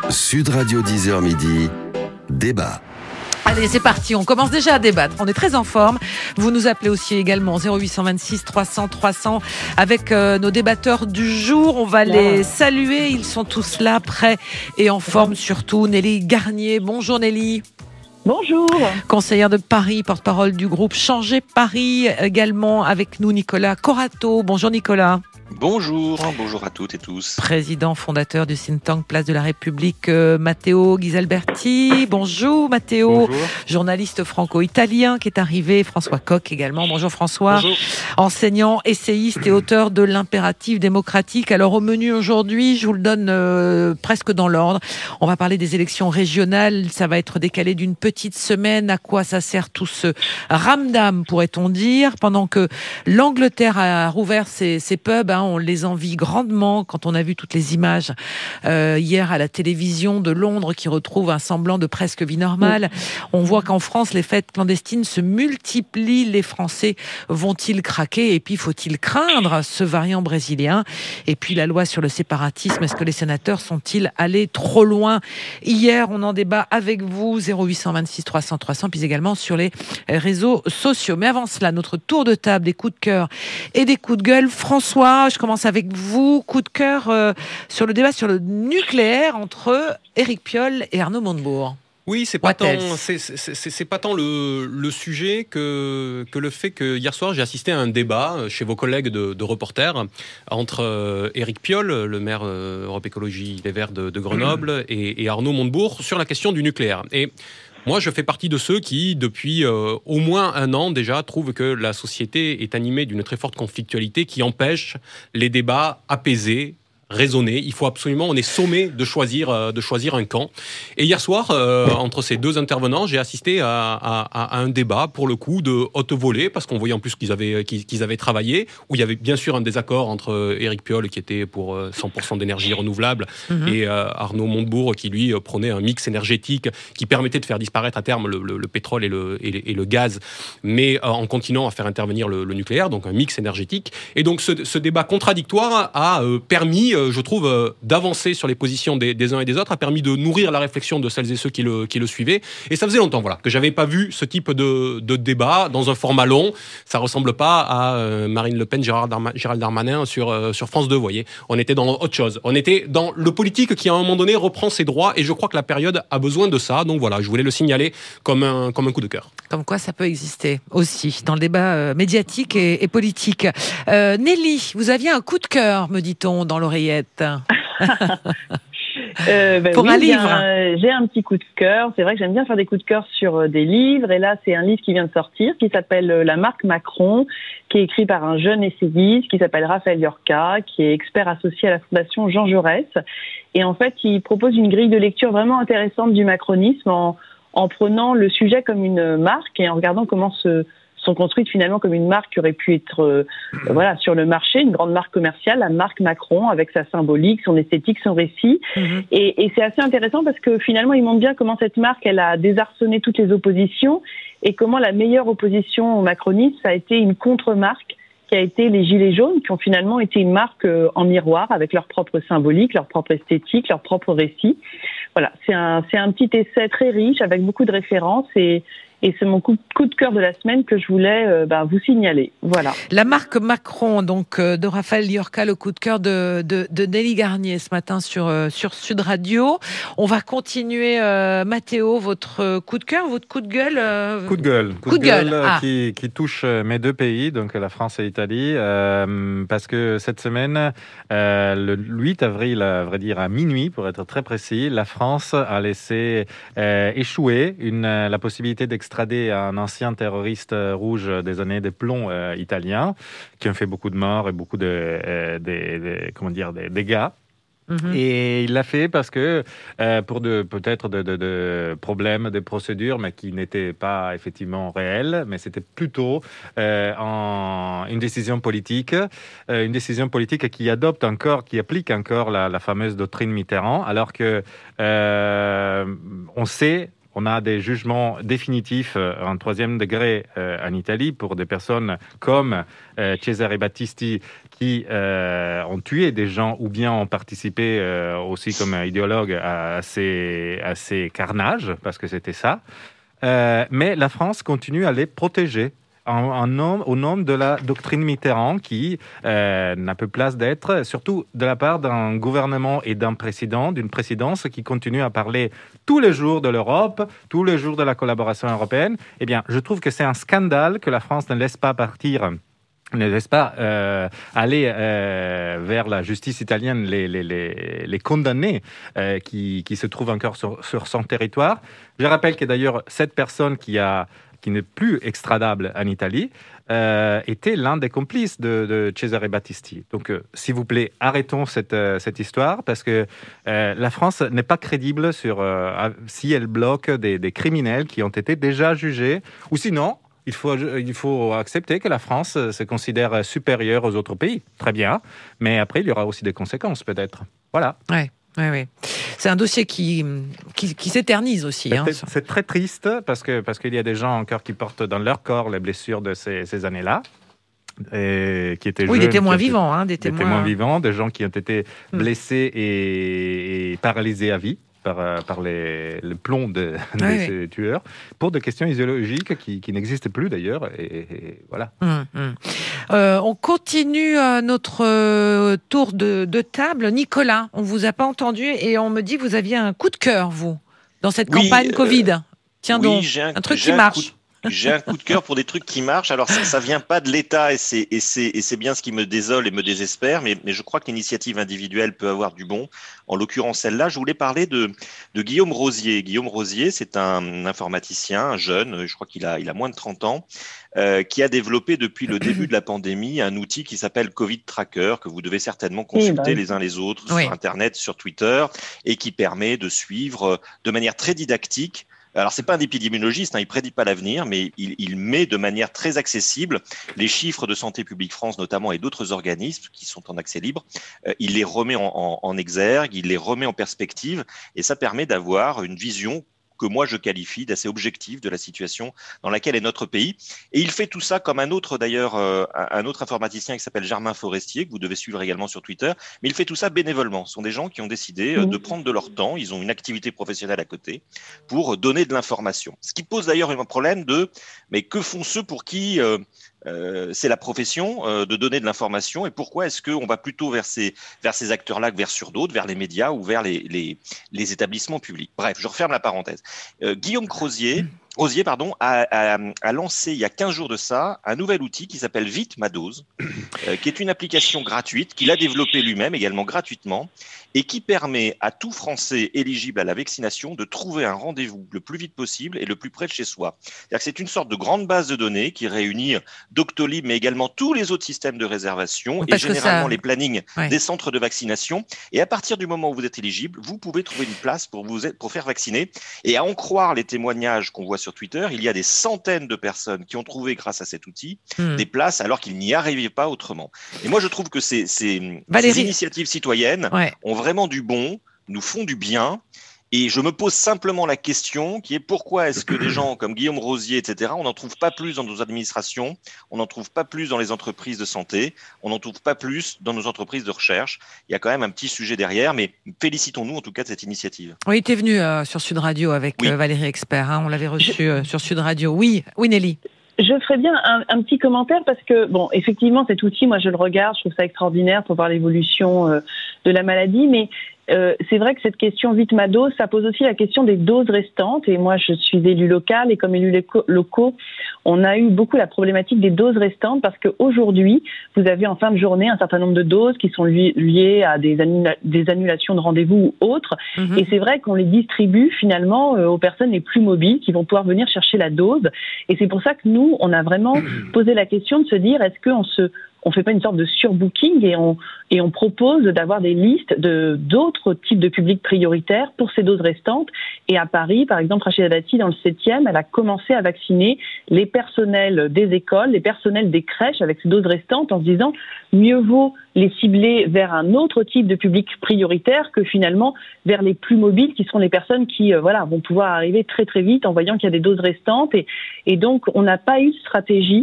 Sud Radio 10h midi, débat. Allez, c'est parti, on commence déjà à débattre. On est très en forme. Vous nous appelez aussi également 0826 300 300 avec nos débatteurs du jour. On va les saluer. Ils sont tous là, prêts et en forme surtout. Nelly Garnier. Bonjour Nelly. Bonjour. Conseillère de Paris, porte-parole du groupe Changer Paris. Également avec nous Nicolas Corato. Bonjour Nicolas. Bonjour à toutes et tous. Président fondateur du think tank Place de la République, Matteo Ghisalberti. Bonjour Matteo. Bonjour. Journaliste franco-italien qui est arrivé. François Coq également. Bonjour François. Bonjour. Enseignant, essayiste et auteur de l'Impératif démocratique. Alors au menu aujourd'hui, je vous le donne presque dans l'ordre. On va parler des élections régionales. Ça va être décalé d'une petite semaine. À quoi ça sert tout ce ramdam, pourrait-on dire, pendant que l'Angleterre a rouvert ses pubs. On les envie grandement quand on a vu toutes les images hier à la télévision de Londres qui retrouvent un semblant de presque vie normale. On voit qu'en France, les fêtes clandestines se multiplient. Les Français vont-ils craquer? Et puis, faut-il craindre ce variant brésilien? Et puis, la loi sur le séparatisme, est-ce que les sénateurs sont-ils allés trop loin? Hier, on en débat avec vous, 0826 300 300, puis également sur les réseaux sociaux. Mais avant cela, notre tour de table des coups de cœur et des coups de gueule. François, je commence avec vous. Coup de cœur sur le débat sur le nucléaire entre Éric Piolle et Arnaud Montebourg. Oui, c'est pas tant le sujet que le fait que hier soir j'ai assisté à un débat chez vos collègues de reporters entre Éric Piolle, le maire Europe Écologie Les Verts de Grenoble, et Arnaud Montebourg sur la question du nucléaire. Et moi, je fais partie de ceux qui, depuis au moins un an déjà, trouvent que la société est animée d'une très forte conflictualité qui empêche les débats apaisés, raisonnés. Il faut absolument, on est sommé de choisir un camp. Et hier soir, entre ces deux intervenants, j'ai assisté à un débat, pour le coup, de haute volée, parce qu'on voyait en plus qu'ils avaient travaillé, où il y avait bien sûr un désaccord entre Éric Piolle, qui était pour 100% d'énergie renouvelable, et Arnaud Montebourg, qui lui prônait un mix énergétique qui permettait de faire disparaître à terme le pétrole et le gaz, mais en continuant à faire intervenir le nucléaire, donc un mix énergétique. Et donc ce débat contradictoire a permis, je trouve, d'avancer sur les positions des uns et des autres, a permis de nourrir la réflexion de celles et ceux qui le suivaient. Et ça faisait longtemps que j'avais pas vu ce type de débat dans un format long. Ça ressemble pas à Marine Le Pen, Gérald Darmanin sur France 2, vous voyez. On était dans autre chose. On était dans le politique qui, à un moment donné, reprend ses droits. Et je crois que la période a besoin de ça. Donc voilà, je voulais le signaler comme un coup de cœur. Comme quoi ça peut exister aussi dans le débat médiatique et politique. Nelly, vous aviez un coup de cœur, me dit-on, dans l'oreillette. Pour un livre. J'ai un petit coup de cœur. C'est vrai que j'aime bien faire des coups de cœur sur des livres. Et là, c'est un livre qui vient de sortir, qui s'appelle La marque Macron, qui est écrit par un jeune essayiste qui s'appelle Raphaël Yorka, qui est expert associé à la Fondation Jean Jaurès. Et en fait, il propose une grille de lecture vraiment intéressante du macronisme en prenant le sujet comme une marque et en regardant comment sont construites finalement comme une marque qui aurait pu être sur le marché, une grande marque commerciale, la marque Macron, avec sa symbolique, son esthétique, son récit. Et c'est assez intéressant parce que finalement, il montre bien comment cette marque, elle a désarçonné toutes les oppositions et comment la meilleure opposition au macronisme, ça a été une contre-marque qui a été les Gilets jaunes, qui ont finalement été une marque en miroir avec leur propre symbolique, leur propre esthétique, leur propre récit. Voilà, c'est un petit essai très riche avec beaucoup de références et c'est mon coup de cœur de la semaine que je voulais vous signaler. Voilà. La marque Macron, donc de Raphaël Yorka, le coup de cœur de Nelly Garnier ce matin sur Sud Radio. On va continuer, Matteo, votre coup de cœur, votre coup de gueule. Coup de gueule qui touche mes deux pays, donc la France et l'Italie, parce que cette semaine, le 8 avril, à vrai dire à minuit, pour être très précis, la France a laissé échouer la possibilité d'extrader un ancien terroriste rouge des années de plomb italien, qui ont fait beaucoup de morts et beaucoup de dégâts. Et il l'a fait parce que pour peut-être de problèmes de procédure, mais qui n'étaient pas effectivement réels, mais c'était plutôt une décision politique qui applique encore la fameuse doctrine Mitterrand, alors que on sait. On a des jugements définitifs en troisième degré en Italie pour des personnes comme Cesare Battisti, qui ont tué des gens ou bien ont participé aussi comme idéologues à ces carnages, parce que c'était ça. Mais la France continue à les protéger au nom de la doctrine Mitterrand qui n'a peu place d'être, surtout de la part d'un gouvernement et d'un président, d'une présidence qui continue à parler tous les jours de l'Europe, tous les jours de la collaboration européenne. Eh bien, je trouve que c'est un scandale que la France ne laisse pas aller vers la justice italienne les condamnés qui se trouvent encore sur son territoire. Je rappelle que d'ailleurs, cette personne qui n'est plus extradable en Italie, était l'un des complices de Cesare Battisti. Donc, s'il vous plaît, arrêtons cette histoire, parce que la France n'est pas crédible si elle bloque des criminels qui ont été déjà jugés, ou sinon, il faut accepter que la France se considère supérieure aux autres pays. Très bien, mais après, il y aura aussi des conséquences, peut-être. Voilà. Oui. C'est un dossier qui s'éternise aussi. C'est très triste parce qu'il y a des gens encore qui portent dans leur corps les blessures de ces années-là. Qui étaient jeunes, des témoins vivants. Des témoins vivants, des gens qui ont été blessés et paralysés à vie par le plomb de ces tueurs, pour des questions idéologiques qui n'existent plus d'ailleurs, et voilà. On continue notre tour de table. Nicolas, on vous a pas entendu et on me dit que vous aviez un coup de cœur, vous, dans cette campagne Covid. Tiens donc, un truc qui marche. J'ai un coup de cœur pour des trucs qui marchent. Alors, ça vient pas de l'État et c'est bien ce qui me désole et me désespère, mais je crois que l'initiative individuelle peut avoir du bon. En l'occurrence, celle-là, je voulais parler de Guillaume Rosier. Guillaume Rosier, c'est un informaticien, un jeune, je crois qu'il a moins de 30 ans, qui a développé depuis le début de la pandémie un outil qui s'appelle Covid Tracker, que vous devez certainement consulter les uns les autres sur Internet, sur Twitter, et qui permet de suivre de manière très didactique. Alors, c'est pas un épidémiologiste, il prédit pas l'avenir, mais il met de manière très accessible les chiffres de Santé publique France, notamment, et d'autres organismes qui sont en accès libre. Il les remet en exergue, il les remet en perspective, et ça permet d'avoir une vision que moi je qualifie d'assez objectif de la situation dans laquelle est notre pays. Et il fait tout ça comme un autre informaticien qui s'appelle Germain Forestier, que vous devez suivre également sur Twitter, mais il fait tout ça bénévolement. Ce sont des gens qui ont décidé de prendre de leur temps, ils ont une activité professionnelle à côté, pour donner de l'information. Ce qui pose d'ailleurs un problème mais que font ceux pour qui c'est la profession de donner de l'information, et pourquoi est-ce qu'on va plutôt vers ces acteurs-là que vers d'autres, vers les médias ou vers les établissements publics. Bref, je referme la parenthèse. Guillaume Rosier, a lancé il y a 15 jours de ça un nouvel outil qui s'appelle Vite ma dose, qui est une application gratuite qu'il a développée lui-même également gratuitement, et qui permet à tout Français éligible à la vaccination de trouver un rendez-vous le plus vite possible et le plus près de chez soi. C'est-à-dire que c'est une sorte de grande base de données qui réunit Doctolib, mais également tous les autres systèmes de réservation et généralement les plannings des centres de vaccination. Et à partir du moment où vous êtes éligible, vous pouvez trouver une place pour faire vacciner. Et à en croire les témoignages qu'on voit sur Twitter, il y a des centaines de personnes qui ont trouvé, grâce à cet outil, des places alors qu'ils n'y arrivaient pas autrement. Et moi, je trouve que ces initiatives citoyennes ont vraiment du bon, nous font du bien. Et je me pose simplement la question qui est pourquoi est-ce que des gens comme Guillaume Rosier, etc., on n'en trouve pas plus dans nos administrations, on n'en trouve pas plus dans les entreprises de santé, on n'en trouve pas plus dans nos entreprises de recherche. Il y a quand même un petit sujet derrière, mais félicitons-nous en tout cas de cette initiative. Oui, tu es venu sur Sud Radio avec Valérie Expert, on l'avait reçu sur Sud Radio. Oui, Nelly. Je ferais bien un petit commentaire parce que, bon, effectivement, cet outil, moi je le regarde, je trouve ça extraordinaire pour voir l'évolution de la maladie, mais c'est vrai que cette question vite ma dose, ça pose aussi la question des doses restantes. Et moi, je suis élue locale et comme élus locaux, on a eu beaucoup la problématique des doses restantes parce qu'aujourd'hui, vous avez en fin de journée un certain nombre de doses qui sont liées à des annulations de rendez-vous ou autres. Et c'est vrai qu'on les distribue finalement aux personnes les plus mobiles qui vont pouvoir venir chercher la dose. Et c'est pour ça que nous, on a vraiment posé la question de se dire, est-ce qu'on fait pas une sorte de surbooking et on propose d'avoir des listes d'autres types de publics prioritaires pour ces doses restantes. Et à Paris, par exemple, Rachida Dati, dans le 7e, elle a commencé à vacciner les personnels des écoles, les personnels des crèches avec ces doses restantes en se disant mieux vaut les cibler vers un autre type de public prioritaire que finalement vers les plus mobiles qui sont les personnes qui vont pouvoir arriver très très vite en voyant qu'il y a des doses restantes. Et donc, on n'a pas eu de stratégie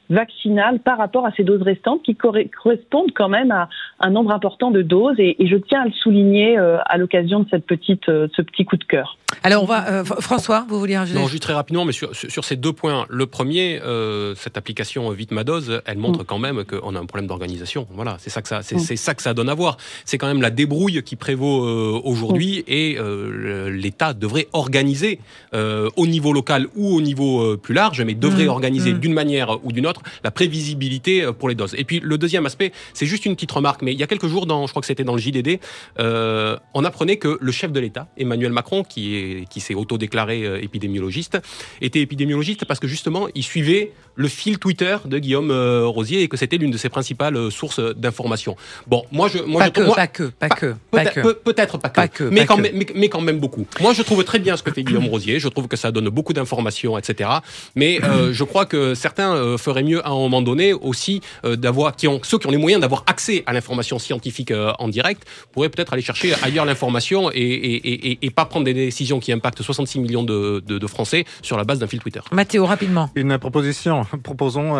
vaccinale par rapport à ces doses restantes qui correspondent quand même à un nombre important de doses. Et je tiens à le souligner à l'occasion de ce petit coup de cœur. Alors, on va, François, vous vouliez ajouter ? Non, juste très rapidement, mais sur ces 2 points. Le premier, cette application Vite ma dose, elle montre quand même qu'on a un problème d'organisation. Voilà, c'est ça que ça donne à voir. C'est quand même la débrouille qui prévaut aujourd'hui et l'État devrait organiser au niveau local ou au niveau plus large, mais devrait organiser d'une manière ou d'une autre la prévisibilité pour les doses. Et puis le deuxième aspect, c'est juste une petite remarque, mais il y a quelques jours, je crois que c'était dans le JDD, on apprenait que le chef de l'État, Emmanuel Macron, qui s'est autodéclaré épidémiologiste, était épidémiologiste parce que justement, il suivait le fil Twitter de Guillaume Rosier et que c'était l'une de ses principales sources d'information. Bon, peut-être pas que, mais quand même beaucoup. Moi, je trouve très bien ce que fait Guillaume Rosier. Je trouve que ça donne beaucoup d'informations, etc. Mais je crois que certains feraient mieux à un moment donné aussi ceux qui ont les moyens d'avoir accès à l'information scientifique en direct pourraient peut-être aller chercher ailleurs l'information et pas prendre des décisions qui impactent 66 millions de Français sur la base d'un fil Twitter. Mathéo, rapidement. Une proposition. Proposons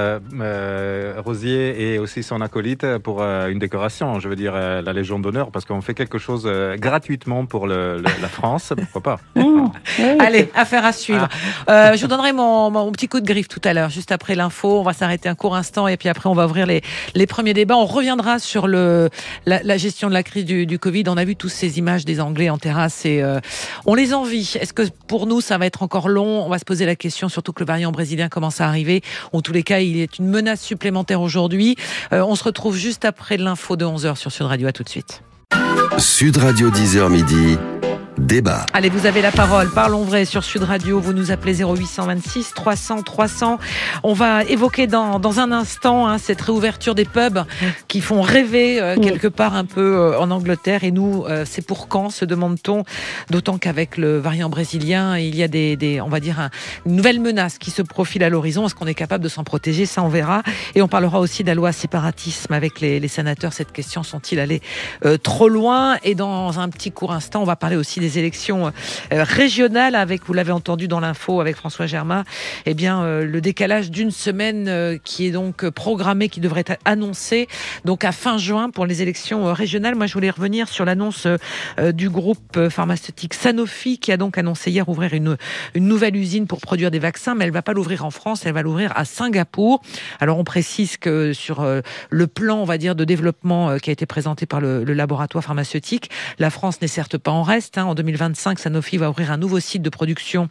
Rosier et aussi son acolyte pour une décoration, je veux dire la Légion d'honneur, parce qu'on fait quelque chose gratuitement pour la France, pourquoi pas. Allez, affaire à suivre. Je vous donnerai mon petit coup de griffe tout à l'heure, juste après l'info. On va s'arrêter un court instant et puis après on va ouvrir les premiers débats. On reviendra sur la gestion de la crise du Covid. On a vu toutes ces images des Anglais en terrasse et on les envie. Est-ce que pour nous ça va être encore long ? On va se poser la question, surtout que le variant brésilien commence à arriver. En tous les cas, il est une menace supplémentaire aujourd'hui. On se retrouve juste après l'info de 11h sur Sud Radio. À tout de suite. Sud Radio 10h midi. Débat. Allez, vous avez la parole. Parlons vrai sur Sud Radio. Vous nous appelez 0826 300 300. On va évoquer dans un instant cette réouverture des pubs qui font rêver quelque part un peu en Angleterre. Et nous, c'est pour quand, se demande-t-on ? D'autant qu'avec le variant brésilien, il y a on va dire une nouvelle menace qui se profile à l'horizon. Est-ce qu'on est capable de s'en protéger ? Ça, on verra. Et on parlera aussi de la loi séparatisme avec les sénateurs. Cette question, sont-ils allés trop loin ? Et dans un petit court instant, on va parler aussi des élections régionales avec, vous l'avez entendu dans l'info avec François Germain, le décalage d'une semaine qui est donc programmé, qui devrait être annoncé donc à fin juin pour les élections régionales. Moi, je voulais revenir sur l'annonce du groupe pharmaceutique Sanofi qui a donc annoncé hier ouvrir une nouvelle usine pour produire des vaccins, mais elle ne va pas l'ouvrir en France, elle va l'ouvrir à Singapour. Alors, on précise que sur le plan, on va dire, de développement qui a été présenté par le laboratoire pharmaceutique, la France n'est certes pas en reste. En 2025, Sanofi va ouvrir un nouveau site de production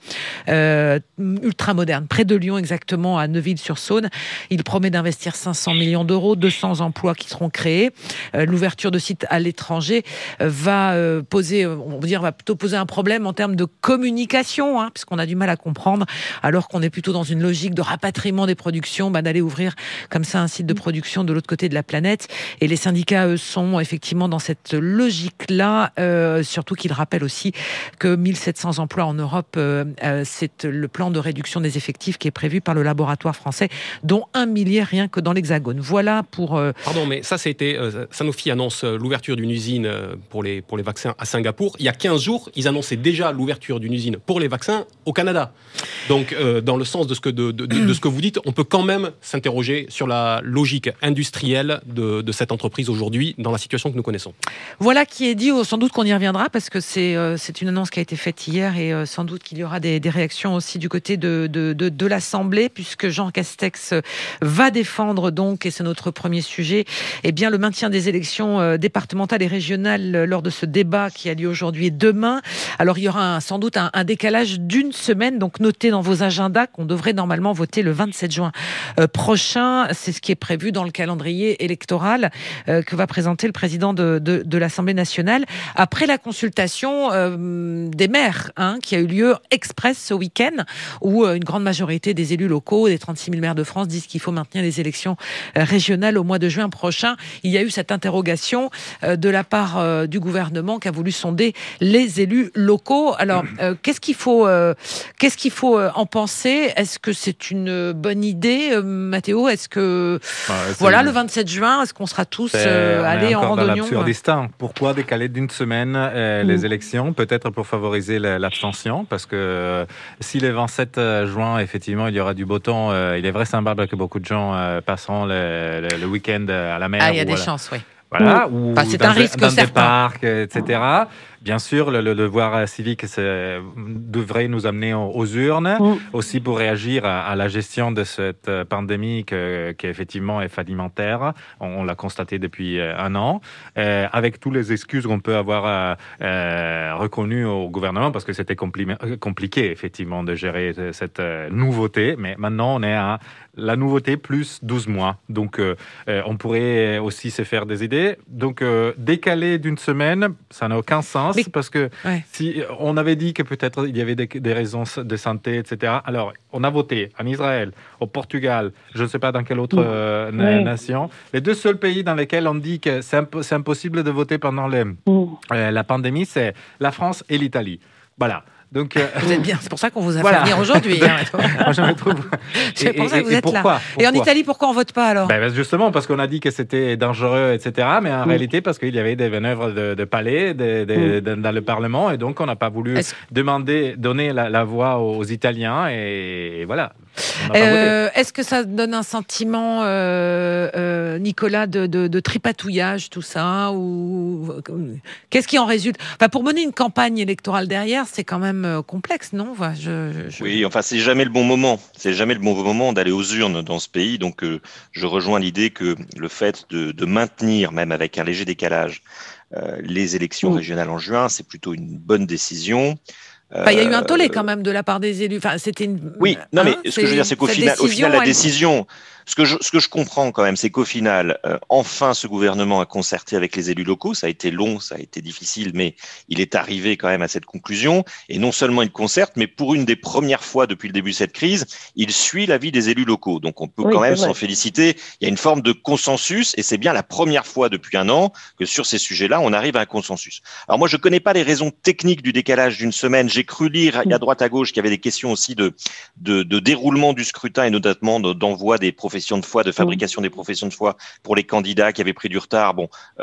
ultra moderne, près de Lyon exactement, à Neuville-sur-Saône. Il promet d'investir 500 millions d'euros, 200 emplois qui seront créés. L'ouverture de sites à l'étranger va plutôt poser un problème en termes de communication, puisqu'on a du mal à comprendre, alors qu'on est plutôt dans une logique de rapatriement des productions, d'aller ouvrir comme ça un site de production de l'autre côté de la planète. Et les syndicats, eux, sont effectivement dans cette logique-là, surtout qu'ils rappellent aussi que 1700 emplois en Europe, c'est le plan de réduction des effectifs qui est prévu par le laboratoire français, dont 1 millier rien que dans l'Hexagone. Voilà pour... Pardon, mais ça, c'était... Sanofi annonce l'ouverture d'une usine pour les vaccins à Singapour. Il y a 15 jours, ils annonçaient déjà l'ouverture d'une usine pour les vaccins au Canada. Donc, dans le sens de ce que vous dites, on peut quand même s'interroger sur la logique industrielle de cette entreprise aujourd'hui, dans la situation que nous connaissons. Voilà qui est dit, sans doute qu'on y reviendra, parce que c'est une annonce qui a été faite hier et sans doute qu'il y aura des réactions aussi du côté de l'Assemblée, puisque Jean Castex va défendre donc, et c'est notre premier sujet, le maintien des élections départementales et régionales lors de ce débat qui a lieu aujourd'hui et demain. Alors il y aura sans doute un décalage d'une semaine, donc notez dans vos agendas qu'on devrait normalement voter le 27 juin prochain. C'est ce qui est prévu dans le calendrier électoral que va présenter le président de l'Assemblée nationale. Après la consultation des maires qui a eu lieu express ce week-end, où une grande majorité des élus locaux, des 36 000 maires de France, disent qu'il faut maintenir les élections régionales au mois de juin prochain. Il y a eu cette interrogation de la part du gouvernement qui a voulu sonder les élus locaux. Alors, qu'est-ce qu'il faut en penser ? Est-ce que c'est une bonne idée, Mathéo ? Est-ce que le 27 juin, est-ce qu'on sera tous allés en randonnion ? Dans l'absurdistan. Pourquoi décaler d'une semaine les élections ? élections, peut-être pour favoriser l'abstention, parce que si le 27 juin, effectivement, il y aura du beau temps, il est vraisemblable que beaucoup de gens passeront le week-end à la mer. Il y a des chances, oui. Voilà, ou c'est un risque dans certain. Des parcs, etc. Bien sûr, le devoir civique devrait nous amener aux urnes, aussi pour réagir à la gestion de cette pandémie qui effectivement est fallimentaire. On l'a constaté depuis un an, avec toutes les excuses qu'on peut avoir reconnues au gouvernement, parce que c'était compliqué, effectivement, de gérer cette nouveauté. Mais maintenant, on est à la nouveauté plus 12 mois. Donc, on pourrait aussi se faire des idées. Donc, décaler d'une semaine, ça n'a aucun sens. Parce que si on avait dit que peut-être il y avait des raisons de santé, etc. Alors, on a voté en Israël, au Portugal, je ne sais pas dans quelle autre nation. Les deux seuls pays dans lesquels on dit que c'est impossible de voter pendant la pandémie, c'est la France et l'Italie. Voilà. Donc, vous êtes bien, c'est pour ça qu'on vous a fait venir aujourd'hui. Moi, je me trouve. C'est pour ça que vous êtes là. Et en Italie, pourquoi on ne vote pas alors ? Justement, parce qu'on a dit que c'était dangereux, etc. Mais en réalité, parce qu'il y avait des manœuvres de palais dans le Parlement, et donc on n'a pas voulu donner la voix aux Italiens, et voilà. Est-ce que ça donne un sentiment, Nicolas, de tripatouillage, tout ça, ou qu'est-ce qui en résulte ? Pour mener une campagne électorale derrière, c'est quand même complexe, non ? Oui, c'est jamais le bon moment. C'est jamais le bon moment d'aller aux urnes dans ce pays. Donc, je rejoins l'idée que le fait de maintenir, même avec un léger décalage, les élections régionales en juin, c'est plutôt une bonne décision. Il y a eu un tollé quand même de la part des élus. C'était une. Oui, non, mais ce que je veux dire, c'est qu'au final, la décision. Ce que je comprends quand même, c'est qu'au final, enfin, ce gouvernement a concerté avec les élus locaux. Ça a été long, ça a été difficile, mais il est arrivé quand même à cette conclusion. Et non seulement il concerte, mais pour une des premières fois depuis le début de cette crise, il suit l'avis des élus locaux. Donc, on peut quand même s'en féliciter. Il y a une forme de consensus, et c'est bien la première fois depuis un an que sur ces sujets-là, on arrive à un consensus. Alors moi, je connais pas les raisons techniques du décalage d'une semaine. J'ai cru lire à droite à gauche qu'il y avait des questions aussi de déroulement du scrutin et notamment d'envoi des professions de foi, de fabrication des professions de foi pour les candidats qui avaient pris du retard.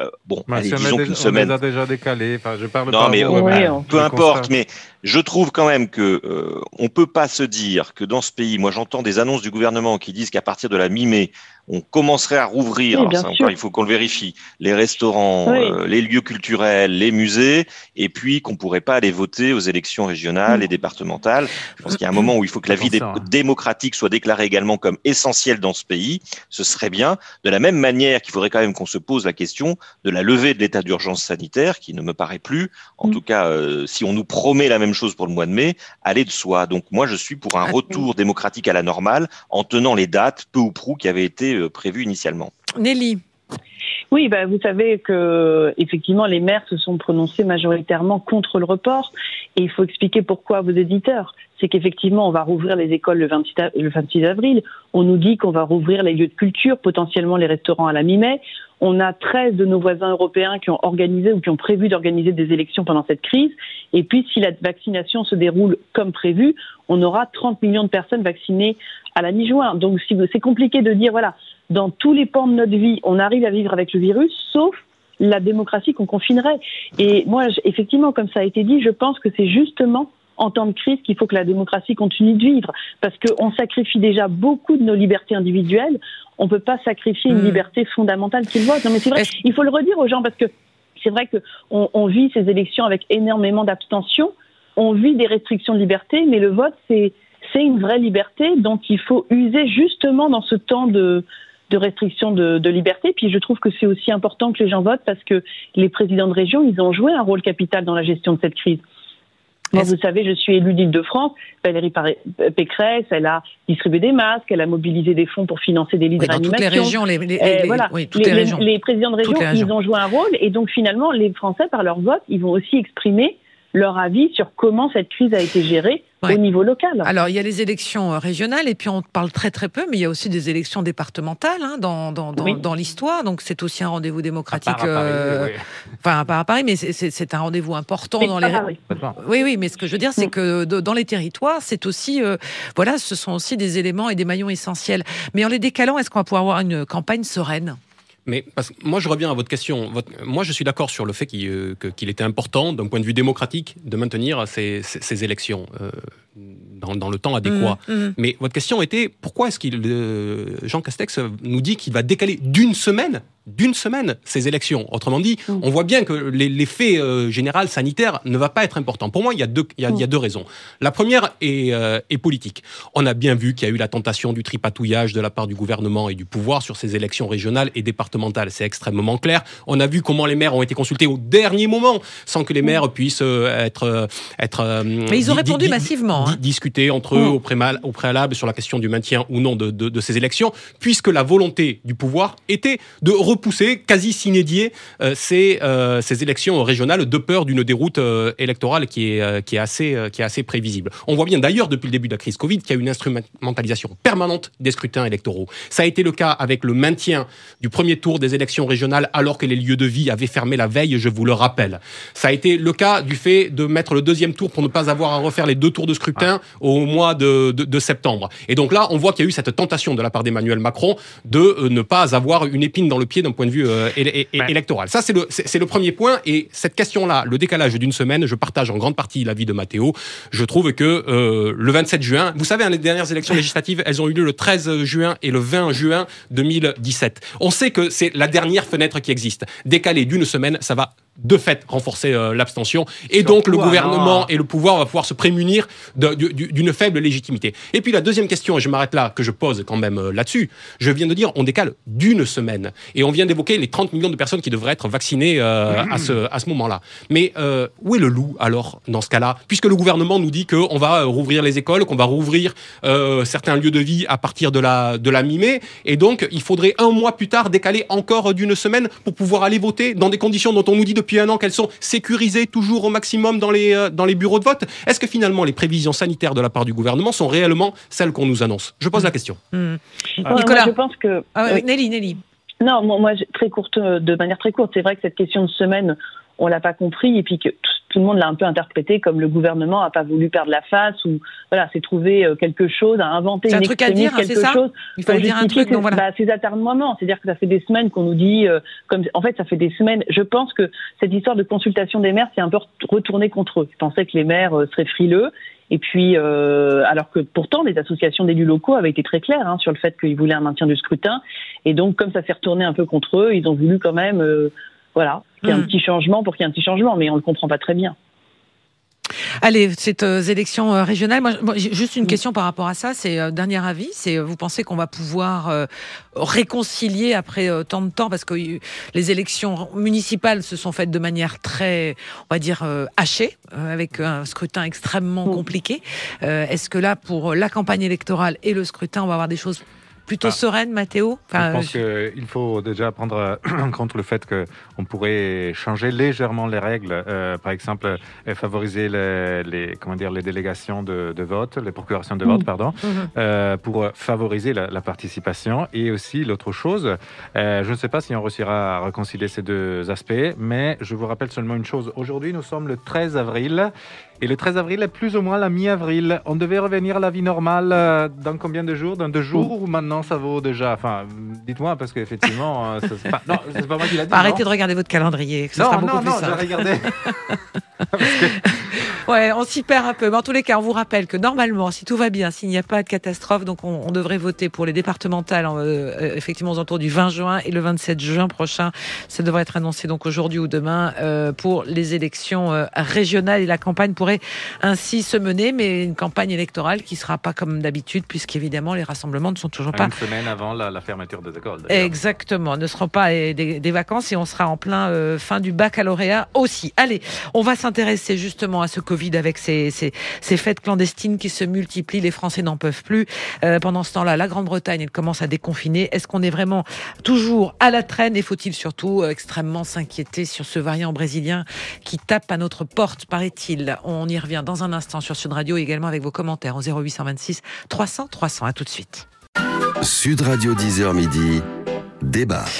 Disons qu'une semaine. On les a déjà décalés. Je parle non, pas. Mais peu importe. Mais je trouve quand même que on peut pas se dire que dans ce pays, moi j'entends des annonces du gouvernement qui disent qu'à partir de la mi-mai, on commencerait à rouvrir, il faut qu'on le vérifie, les restaurants, les lieux culturels, les musées, et puis qu'on pourrait pas aller voter aux élections régionales et départementales. Je pense qu'il y a un moment où il faut que la vie démocratique soit déclarée également comme essentielle dans ce pays. Ce serait bien. De la même manière qu'il faudrait quand même qu'on se pose la question de la levée de l'état d'urgence sanitaire, qui ne me paraît plus, en tout cas, si on nous promet la même chose pour le mois de mai, aller de soi. Donc moi, je suis pour un retour démocratique à la normale, en tenant les dates, peu ou prou, qui avaient été prévues initialement. Nelly. Oui, vous savez que effectivement les maires se sont prononcés majoritairement contre le report, et il faut expliquer pourquoi à vos éditeurs. C'est qu'effectivement on va rouvrir les écoles le 26 avril, on nous dit qu'on va rouvrir les lieux de culture, potentiellement les restaurants à la mi-mai. On a 13 de nos voisins européens qui ont organisé ou qui ont prévu d'organiser des élections pendant cette crise. Et puis, si la vaccination se déroule comme prévu, on aura 30 millions de personnes vaccinées à la mi-juin. Donc, c'est compliqué de dire, dans tous les pans de notre vie, on arrive à vivre avec le virus, sauf la démocratie qu'on confinerait. Et moi, effectivement, comme ça a été dit, je pense que c'est justement en temps de crise qu'il faut que la démocratie continue de vivre. Parce qu'on sacrifie déjà beaucoup de nos libertés individuelles. On ne peut pas sacrifier une liberté fondamentale qui est le vote. Non, mais c'est vrai, il faut le redire aux gens, parce que c'est vrai qu'on vit ces élections avec énormément d'abstention. On vit des restrictions de liberté, mais le vote, c'est une vraie liberté dont il faut user justement dans ce temps de restriction de liberté. Puis je trouve que c'est aussi important que les gens votent, parce que les présidents de région, ils ont joué un rôle capital dans la gestion de cette crise. Moi, vous savez, je suis élue d'Île-de-France. Valérie Pécresse, elle a distribué des masques, elle a mobilisé des fonds pour financer des lits de réanimation. Toutes les régions, les présidents de région, ils ont joué un rôle. Et donc, finalement, les Français, par leur vote, ils vont aussi exprimer leur avis sur comment cette crise a été gérée au niveau local. Alors, il y a les élections régionales, et puis on parle très très peu, mais il y a aussi des élections départementales dans l'histoire. Donc, c'est aussi un rendez-vous démocratique. Pas à Paris, mais c'est un rendez-vous important dans les. Oui, mais ce que je veux dire, c'est que dans les territoires, c'est aussi, ce sont aussi des éléments et des maillons essentiels. Mais en les décalant, est-ce qu'on va pouvoir avoir une campagne sereine ? Mais parce que moi, je reviens à votre question. Moi, je suis d'accord sur le fait qu'il était important, d'un point de vue démocratique, de maintenir ces élections dans le temps adéquat. Mais votre question était, pourquoi est-ce Jean Castex nous dit qu'il va décaler d'une semaine ces élections? Autrement dit, on voit bien que l'effet général sanitaire ne va pas être important. Pour moi, il y a deux raisons. La première est politique. On a bien vu qu'il y a eu la tentation du tripatouillage de la part du gouvernement et du pouvoir sur ces élections régionales et départementales. C'est extrêmement clair. On a vu comment les maires ont été consultés au dernier moment, sans que les maires puissent être mais ils ont répondu massivement. Discuter entre eux au préalable sur la question du maintien ou non de ces élections, puisque la volonté du pouvoir était de repousser quasi sine die ces élections régionales de peur d'une déroute électorale qui est assez prévisible. On voit bien d'ailleurs depuis le début de la crise Covid qu'il y a une instrumentalisation permanente des scrutins électoraux. Ça a été le cas avec le maintien du premier tour des élections régionales alors que les lieux de vie avaient fermé la veille, je vous le rappelle. Ça a été le cas du fait de mettre le deuxième tour pour ne pas avoir à refaire les 2 tours de scrutin au mois de septembre. Et donc là, on voit qu'il y a eu cette tentation de la part d'Emmanuel Macron de ne pas avoir une épine dans le pied d'un point de vue électoral. Ça, c'est le premier point. Et cette question-là, le décalage d'une semaine, je partage en grande partie l'avis de Mathéo. Je trouve que le 27 juin, vous savez, les dernières élections législatives, elles ont eu lieu le 13 juin et le 20 juin 2017. On sait que c'est la dernière fenêtre qui existe. Décaler d'une semaine, ça va de fait renforcer l'abstention. Et donc, le gouvernement et le pouvoir va pouvoir se prémunir d'une faible légitimité. Et puis, la deuxième question, et je m'arrête là, que je pose quand même là-dessus, je viens de dire, on décale d'une semaine. Et on vient d'évoquer les 30 millions de personnes qui devraient être vaccinées à ce moment-là. Mais où est le loup, alors, dans ce cas-là? Puisque le gouvernement nous dit qu'on va rouvrir les écoles, qu'on va rouvrir certains lieux de vie à partir de la mi-mai. Et donc, il faudrait 1 mois plus tard décaler encore d'une semaine pour pouvoir aller voter dans des conditions dont on nous dit depuis 1 an qu'elles sont sécurisées toujours au maximum dans les bureaux de vote. Est-ce que finalement les prévisions sanitaires de la part du gouvernement sont réellement celles qu'on nous annonce? Je pose la question. Nicolas, moi, je pense que... Nelly. Non, moi, de manière très courte, c'est vrai que cette question de semaine, on l'a pas compris, et puis que tout le monde l'a un peu interprété comme le gouvernement a pas voulu perdre la face, ou voilà, c'est trouvé quelque chose, a inventé un truc à dire, quelque c'est ça chose. Il fallait dire un truc, donc voilà. Ces atermoiements, c'est-à-dire que ça fait des semaines qu'on nous dit, en fait, ça fait des semaines. Je pense que cette histoire de consultation des maires, c'est un peu retourné contre eux. Je pensais que les maires seraient frileux. Et puis, alors que pourtant, les associations d'élus locaux avaient été très claires sur le fait qu'ils voulaient un maintien du scrutin. Et donc, comme ça s'est retourné un peu contre eux, ils ont voulu quand même, qu'il y ait un petit changement pour qu'il y ait un petit changement, mais on ne le comprend pas très bien. Allez, ces élections régionales, moi, juste une question par rapport à ça, c'est dernier avis, c'est vous pensez qu'on va pouvoir réconcilier après tant de temps, parce que les élections municipales se sont faites de manière très, on va dire, hachée, avec un scrutin extrêmement compliqué. Est-ce que là, pour la campagne électorale et le scrutin, on va avoir des choses plutôt sereine, Mathéo? Je pense qu'il faut déjà prendre en compte le fait qu'on pourrait changer légèrement les règles. Par exemple, favoriser les délégations de vote, les procurations de vote, pour favoriser la participation. Et aussi, l'autre chose, je ne sais pas si on réussira à réconcilier ces deux aspects, mais je vous rappelle seulement une chose. Aujourd'hui, nous sommes le 13 avril. Et le 13 avril est plus ou moins la mi-avril. On devait revenir à la vie normale dans combien de jours? Dans 2 jours, ou maintenant ça vaut déjà? Enfin, dites-moi, parce qu'effectivement, c'est pas moi qui l'a dit. Arrêtez de regarder votre calendrier. Non, j'ai regardé. Ouais, on s'y perd un peu. Mais en tous les cas, on vous rappelle que normalement, si tout va bien, s'il n'y a pas de catastrophe, donc on devrait voter pour les départementales, effectivement, aux alentours du 20 juin et le 27 juin prochain. Ça devrait être annoncé donc aujourd'hui ou demain pour les élections régionales, et la campagne pourrait ainsi se mener, mais une campagne électorale qui ne sera pas comme d'habitude, puisqu'évidemment, les rassemblements ne sont toujours pas... Une semaine avant la fermeture des écoles. Exactement, ne seront pas des vacances, et on sera en plein fin du baccalauréat aussi. Allez, on va s'intéresser justement à ce Covid avec ces fêtes clandestines qui se multiplient. Les Français n'en peuvent plus. Pendant ce temps-là, la Grande-Bretagne, elle commence à déconfiner. Est-ce qu'on est vraiment toujours à la traîne, et faut-il surtout extrêmement s'inquiéter sur ce variant brésilien qui tape à notre porte, paraît-il? On y revient dans un instant sur Sud Radio, et également avec vos commentaires au 0826 300 300. À tout de suite. Sud Radio 10h midi, débat.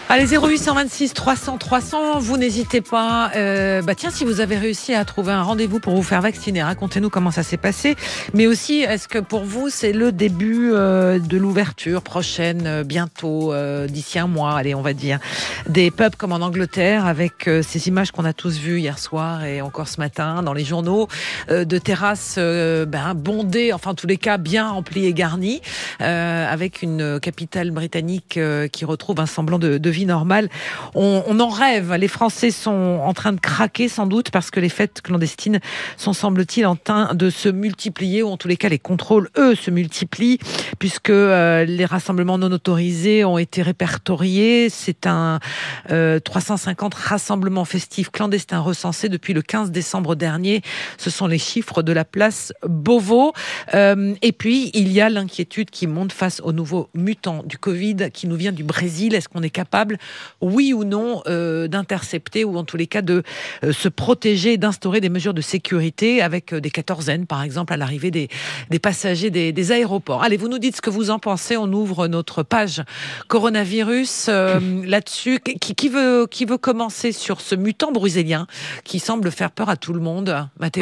Allez, 0826 300 300, vous n'hésitez pas. Tiens, si vous avez réussi à trouver un rendez-vous pour vous faire vacciner, racontez-nous comment ça s'est passé. Mais aussi, est-ce que pour vous, c'est le début de l'ouverture prochaine, bientôt, d'ici un mois, allez, on va dire, des pubs comme en Angleterre, avec ces images qu'on a tous vues hier soir et encore ce matin dans les journaux, de terrasses bondées, enfin en tous les cas bien remplies et garnies, avec une capitale britannique qui retrouve un semblant de vie normale. On en rêve. Les Français sont en train de craquer sans doute parce que les fêtes clandestines sont, semble-t-il, en train de se multiplier, ou en tous les cas les contrôles, eux, se multiplient, puisque les rassemblements non autorisés ont été répertoriés. C'est un 350 rassemblements festifs clandestins recensés depuis le 15 décembre dernier. Ce sont les chiffres de la place Beauvau. Et puis, il y a l'inquiétude qui monte face au nouveau mutant du Covid qui nous vient du Brésil. Est-ce qu'on est capable, oui ou non, d'intercepter, ou en tous les cas de se protéger, d'instaurer des mesures de sécurité avec des quatorzaines, par exemple, à l'arrivée des passagers des aéroports. Allez, vous nous dites ce que vous en pensez. On ouvre notre page coronavirus là-dessus. Qui veut commencer sur ce mutant brésilien qui semble faire peur à tout le monde, Mathéo?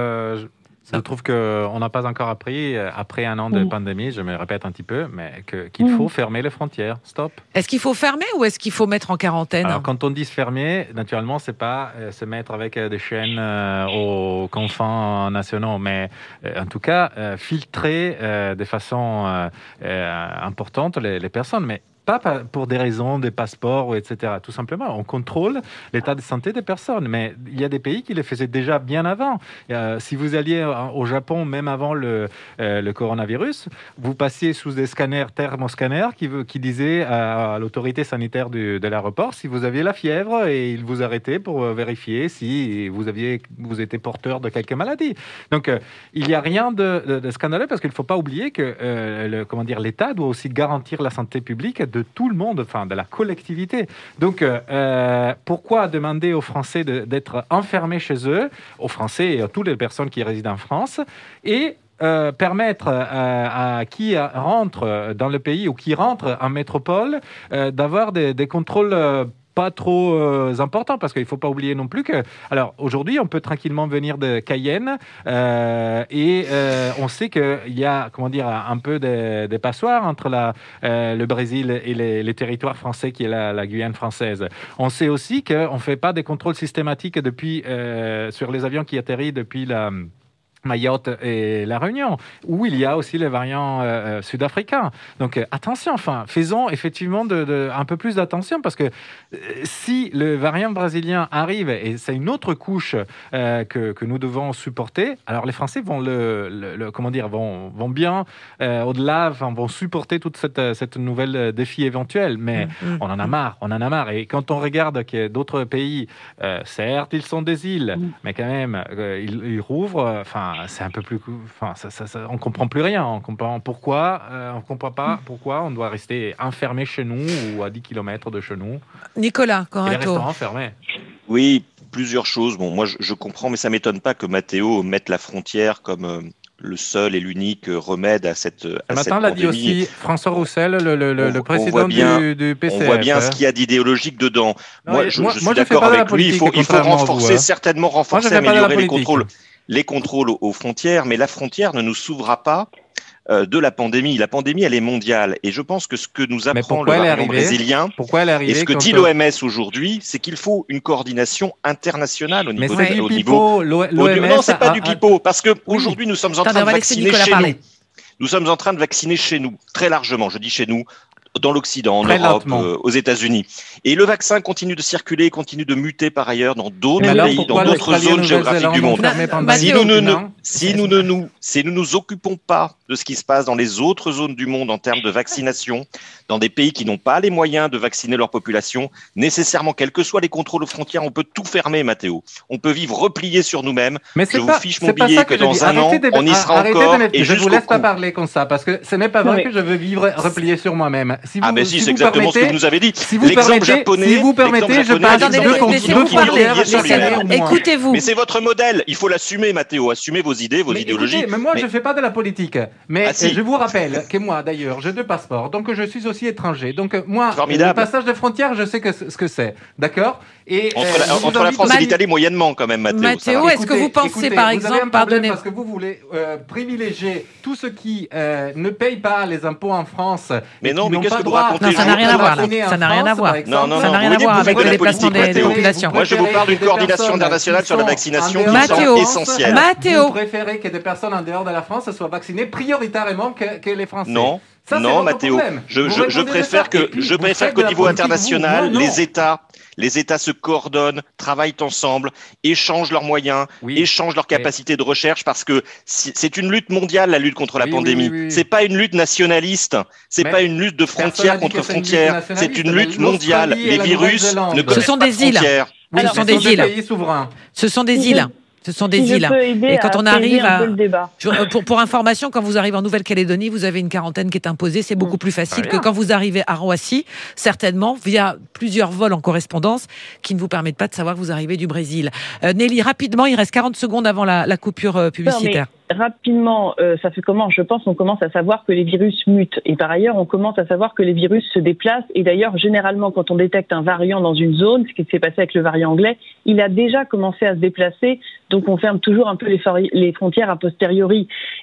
Je trouve qu'on n'a pas encore appris, après un an de pandémie, je me répète un petit peu, mais qu'il faut fermer les frontières. Stop. Est-ce qu'il faut fermer ou est-ce qu'il faut mettre en quarantaine? Alors, quand on dit se fermer, naturellement, c'est pas se mettre avec des chaînes aux confins nationaux, mais en tout cas, filtrer de façon importante les personnes. Mais pas pour des raisons de passeport, etc. Tout simplement, on contrôle l'état de santé des personnes. Mais il y a des pays qui le faisaient déjà bien avant. Si vous alliez au Japon, même avant le coronavirus, vous passiez sous des scanners, thermoscanners, qui disaient à l'autorité sanitaire de l'aéroport si vous aviez la fièvre, et ils vous arrêtaient pour vérifier si vous étiez porteur de quelque maladie. Donc, il n'y a rien de scandaleux, parce qu'il ne faut pas oublier que l'État doit aussi garantir la santé publique de tout le monde, enfin de la collectivité. Donc, pourquoi demander aux Français d'être enfermés chez eux, aux Français et à toutes les personnes qui résident en France, et permettre à qui rentre dans le pays ou qui rentre en métropole d'avoir des contrôles pas trop important, parce qu'il ne faut pas oublier non plus que... Alors, aujourd'hui, on peut tranquillement venir de Cayenne et on sait qu'il y a, un peu des passoires entre le Brésil et les territoires français, qui est la Guyane française. On sait aussi qu'on ne fait pas des contrôles systématiques sur les avions qui atterrissent depuis Mayotte et La Réunion, où il y a aussi les variants sud-africains. Donc attention, faisons effectivement un peu plus d'attention, parce que si le variant brésilien arrive, et c'est une autre couche que nous devons supporter, alors les Français vont vont bien au-delà, vont supporter toute cette nouvelle défi éventuel, mais on en a marre. Et quand on regarde que d'autres pays, certes, ils sont des îles, mais quand même, ils rouvrent, c'est un peu plus... on ne comprend plus rien. On comprend pas pourquoi on doit rester enfermé chez nous ou à 10 km de chez nous. Nicolas Corato. Et les restaurants fermés. Oui, plusieurs choses. Bon, moi, je comprends, mais ça ne m'étonne pas que Mathéo mette la frontière comme le seul et l'unique remède à cette pandémie. Ce matin, l'a dit aussi François Roussel, le président du PCF. On voit bien ce qu'il y a d'idéologique dedans. Moi, je suis d'accord avec lui. Il faut certainement renforcer, améliorer les contrôles aux frontières, mais la frontière ne nous sauvera pas de la pandémie. La pandémie, elle est mondiale. Et je pense que ce que nous apprend le variant brésilien, et ce que dit l'OMS aujourd'hui, c'est qu'il faut une coordination internationale au niveau Non, c'est pas du pipeau, parce que aujourd'hui, nous sommes en train de vacciner chez nous. Nous sommes en train de vacciner chez nous, très largement. Je dis chez nous, dans l'Occident, en Europe, aux États-Unis. Et le vaccin continue de circuler, continue de muter par ailleurs dans d'autres pays, dans d'autres zones géographiques du monde. Si nous ne nous occupons pas de ce qui se passe dans les autres zones du monde en termes de vaccination, dans des pays qui n'ont pas les moyens de vacciner leur population, nécessairement, quels que soient les contrôles aux frontières, on peut tout fermer, Mathéo. On peut vivre repliés sur nous-mêmes. Je vous fiche mon billet que dans un an, on y sera encore. Et je vous laisse pas parler comme ça, parce que ce n'est pas vrai que je veux vivre replié sur moi-même. C'est exactement ce que vous nous avez dit. L'exemple japonais, si vous permettez, je parle de frontières. Écoutez-vous. Mais c'est votre modèle. Il faut l'assumer, Mathéo. Assumez vos idées, vos idéologies. Écoutez, mais moi, je ne fais pas de la politique. Mais je vous rappelle que moi, d'ailleurs, j'ai 2 passeports. Donc, je suis aussi étranger. Donc, moi, le passage de frontière, je sais ce que c'est. D'accord ? Et entre la France et l'Italie, moyennement, quand même, Matteo. Matteo, est-ce que vous pensez, par exemple, pardonnez-moi, parce que vous voulez privilégier tous ceux qui ne payent pas les impôts en France. Mais non, mais qu'est-ce que vous racontez? Non, ça n'a rien à voir. Ça n'a rien à voir. Non, ça n'a rien à voir avec le déplacement des populations. Moi, je vous parle d'une coordination internationale sur la vaccination qui est essentielle. Matteo, vous préférez que des personnes en dehors de la France soient vaccinées prioritairement que les Français? Non. Non, Matteo, je préfère qu'au niveau international, les États se coordonnent, travaillent ensemble, échangent leurs moyens, échangent leurs capacités de recherche, parce que c'est une lutte mondiale, la lutte contre la pandémie. C'est pas une lutte nationaliste, c'est pas une lutte de frontière contre frontière, c'est une lutte mondiale. Les virus ne connaissent pas de frontières. Oui, ce sont des îles. Ce sont des îles. Ce sont des îles. Et quand on arrive pour information, quand vous arrivez en Nouvelle-Calédonie, vous avez une quarantaine qui est imposée. C'est beaucoup plus facile que quand vous arrivez à Roissy, certainement, via plusieurs vols en correspondance qui ne vous permettent pas de savoir que vous arrivez du Brésil. Nelly, rapidement, il reste 40 secondes avant la coupure publicitaire. Rapidement, ça fait comment? Je pense qu'on commence à savoir que les virus mutent. Et par ailleurs, on commence à savoir que les virus se déplacent. Et d'ailleurs, généralement, quand on détecte un variant dans une zone, ce qui s'est passé avec le variant anglais, il a déjà commencé à se déplacer. Donc, on ferme toujours un peu les frontières a posteriori.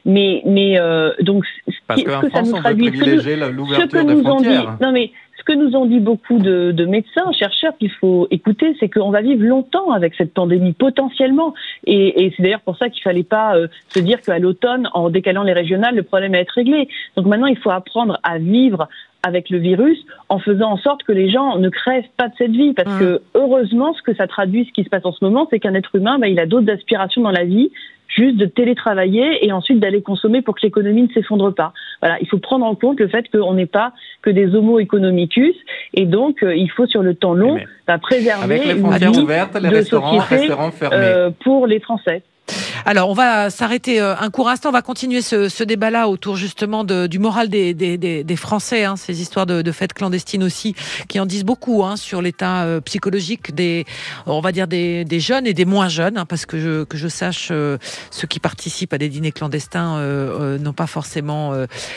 Donc, parce qu'en France, on veut privilégier l'ouverture des frontières. Ce que nous ont dit beaucoup de médecins, chercheurs qu'il faut écouter, c'est qu'on va vivre longtemps avec cette pandémie, potentiellement. Et c'est d'ailleurs pour ça qu'il ne fallait pas se dire qu'à l'automne, en décalant les régionales, le problème allait être réglé. Donc maintenant, il faut apprendre à vivre avec le virus en faisant en sorte que les gens ne crèvent pas de cette vie. Parce que heureusement, ce que ça traduit, ce qui se passe en ce moment, c'est qu'un être humain, il a d'autres aspirations dans la vie, juste de télétravailler et ensuite d'aller consommer pour que l'économie ne s'effondre pas. Voilà, il faut prendre en compte le fait qu'on n'est pas que des homo economicus et donc il faut sur le temps long préserver avec les frontières ouvertes, les restaurants resteront fermés pour les Français. Alors, on va s'arrêter un court instant. On va continuer ce débat-là autour justement du moral des Français. Ces histoires de fêtes clandestines aussi, qui en disent beaucoup sur l'état psychologique des jeunes et des moins jeunes. Parce que je sache, ceux qui participent à des dîners clandestins n'ont pas forcément,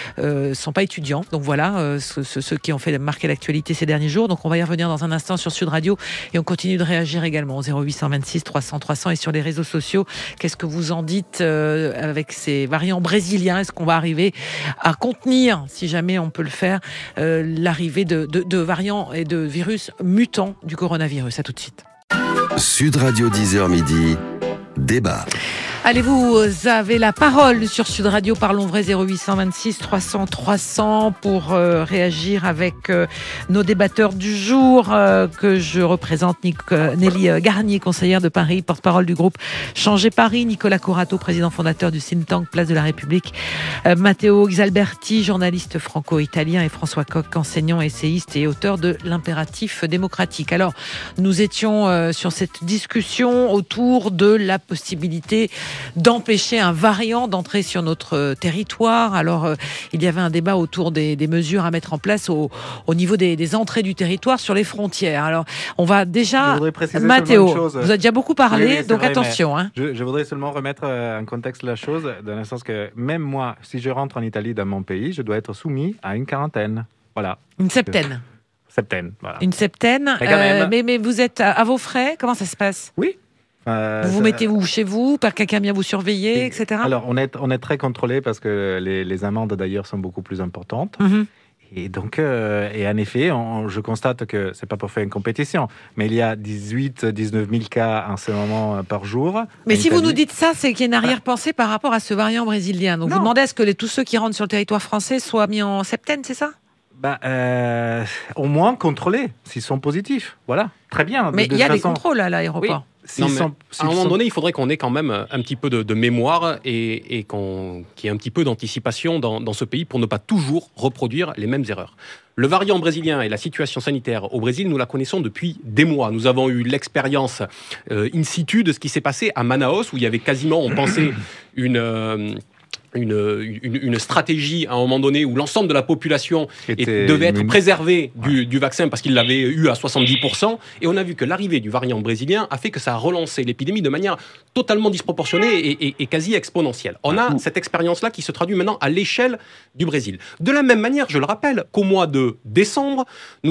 sont pas étudiants. Donc voilà, ceux qui ont fait marquer l'actualité ces derniers jours. Donc on va y revenir dans un instant sur Sud Radio et on continue de réagir également au 0826 300 300 et sur les réseaux sociaux. Qu'est-ce que vous en dites avec ces variants brésiliens? Est-ce qu'on va arriver à contenir, si jamais on peut le faire, l'arrivée de variants et de virus mutants du coronavirus? À tout de suite. Sud Radio 10h midi, débat. Allez, vous avez la parole sur Sud Radio, parlons vrai, 0826 300 300 pour réagir avec nos débatteurs du jour que je représente, Nelly Garnier, conseillère de Paris, porte-parole du groupe Changer Paris, Nicolas Corato, président fondateur du think tank Place de la République, Matteo Ghisalberti, journaliste franco-italien, et François Coq, enseignant, essayiste et auteur de l'Impératif démocratique. Alors, nous étions sur cette discussion autour de la possibilité d'empêcher un variant d'entrer sur notre territoire. Alors, il y avait un débat autour des mesures à mettre en place au niveau des entrées du territoire sur les frontières. Alors, on va déjà... Matteo, vous avez déjà beaucoup parlé, donc vrai, attention. Je voudrais seulement remettre en contexte la chose, dans le sens que même moi, si je rentre en Italie dans mon pays, je dois être soumis à une quarantaine. Voilà. Une septaine. Voilà. Une septaine. Mais vous êtes à vos frais? Comment ça se passe? Oui. Vous mettez-vous chez vous, par quelqu'un vient vous surveiller, etc. Alors, on est très contrôlé parce que les amendes, d'ailleurs, sont beaucoup plus importantes. Et donc, et en effet, je constate que c'est pas pour faire une compétition, mais il y a 18-19 000 cas en ce moment par jour. Mais si vous nous dites ça, c'est qu'il y a une arrière-pensée par rapport à ce variant brésilien. Donc, vous demandez à ce que tous ceux qui rentrent sur le territoire français soient mis en septaine, c'est ça? Au moins contrôlés, s'ils sont positifs. Voilà, très bien. Mais il y a des contrôles à l'aéroport. Oui. À un moment donné, il faudrait qu'on ait quand même un petit peu de mémoire et qu'il y ait un petit peu d'anticipation dans ce pays pour ne pas toujours reproduire les mêmes erreurs. Le variant brésilien et la situation sanitaire au Brésil, nous la connaissons depuis des mois. Nous avons eu l'expérience in situ de ce qui s'est passé à Manaus, où il y avait quasiment, on pensait, une stratégie à un moment donné où l'ensemble de la population devait être préservée du vaccin parce qu'il l'avait eu à 70%. Et on a vu que l'arrivée du variant brésilien a fait que ça a relancé l'épidémie de manière totalement disproportionnée et quasi exponentielle. On a cette expérience-là qui se traduit maintenant à l'échelle du Brésil. De la même manière, je le rappelle, qu'au mois de décembre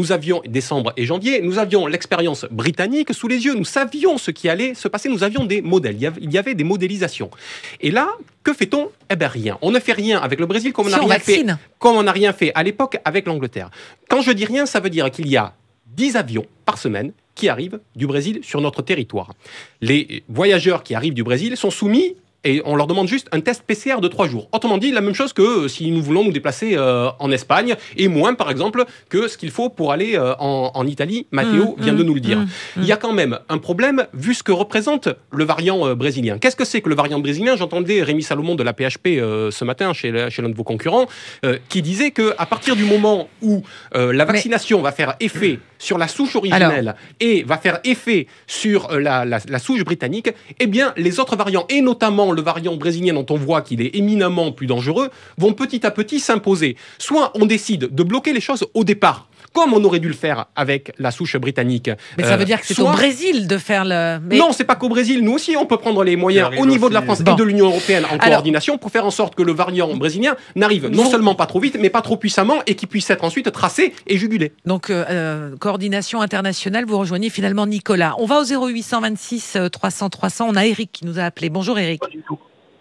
et janvier, nous avions l'expérience britannique sous les yeux. Nous savions ce qui allait se passer. Nous avions des modèles. Il y avait des modélisations. Et là, que fait-on ? Rien. On ne fait rien avec le Brésil comme on n'a rien fait à l'époque avec l'Angleterre. Quand je dis rien, ça veut dire qu'il y a 10 avions par semaine qui arrivent du Brésil sur notre territoire. Les voyageurs qui arrivent du Brésil sont soumis et on leur demande juste un test PCR de 3 jours. Autrement dit, la même chose que si nous voulons nous déplacer en Espagne, et moins, par exemple, que ce qu'il faut pour aller en Italie. Matteo vient de nous le dire. Il y a quand même un problème, vu ce que représente le variant brésilien. Qu'est-ce que c'est que le variant brésilien ? J'entendais Rémi Salomon de la PHP ce matin, chez l'un de vos concurrents, qui disait qu'à partir du moment où la vaccination va faire effet sur la souche originelle et va faire effet sur la souche britannique, eh bien, les autres variants, et notamment le variant brésilien dont on voit qu'il est éminemment plus dangereux, vont petit à petit s'imposer. Soit on décide de bloquer les choses au départ, comme on aurait dû le faire avec la souche britannique. Mais ça veut dire que c'est au Brésil de faire le... Non, c'est pas qu'au Brésil. Nous aussi, on peut prendre les moyens au niveau de la France et de l'Union européenne en coordination pour faire en sorte que le variant brésilien n'arrive non seulement pas trop vite, mais pas trop puissamment et qu'il puisse être ensuite tracé et jugulé. Donc, coordination internationale, vous rejoignez finalement Nicolas. On va au 0826 300 300. On a Eric qui nous a appelé. Bonjour Eric. Pas du tout.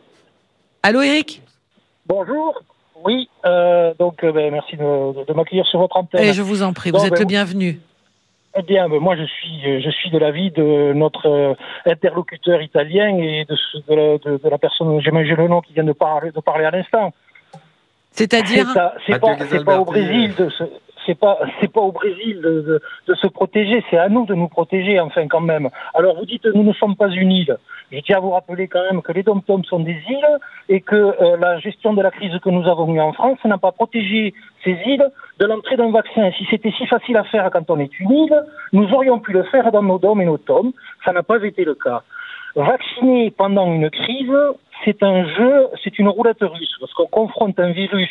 Allô Eric ? Bonjour. Oui, merci de m'accueillir sur votre antenne. Et je vous en prie, vous êtes le bienvenu. Eh bien, moi je suis de l'avis de notre interlocuteur italien et de la personne, j'ai le nom qui vient de parler à l'instant. C'est-à-dire c'est pas au Brésil c'est pas au Brésil de se protéger, c'est à nous de nous protéger, enfin, quand même. Alors, vous dites, nous ne sommes pas une île. Je tiens à vous rappeler quand même que les dom-toms sont des îles et que la gestion de la crise que nous avons eue en France n'a pas protégé ces îles de l'entrée d'un vaccin. Si c'était si facile à faire quand on est une île, nous aurions pu le faire dans nos dômes et nos tomes. Ça n'a pas été le cas. Vacciner pendant une crise, c'est un jeu, c'est une roulette russe, parce qu'on confronte un virus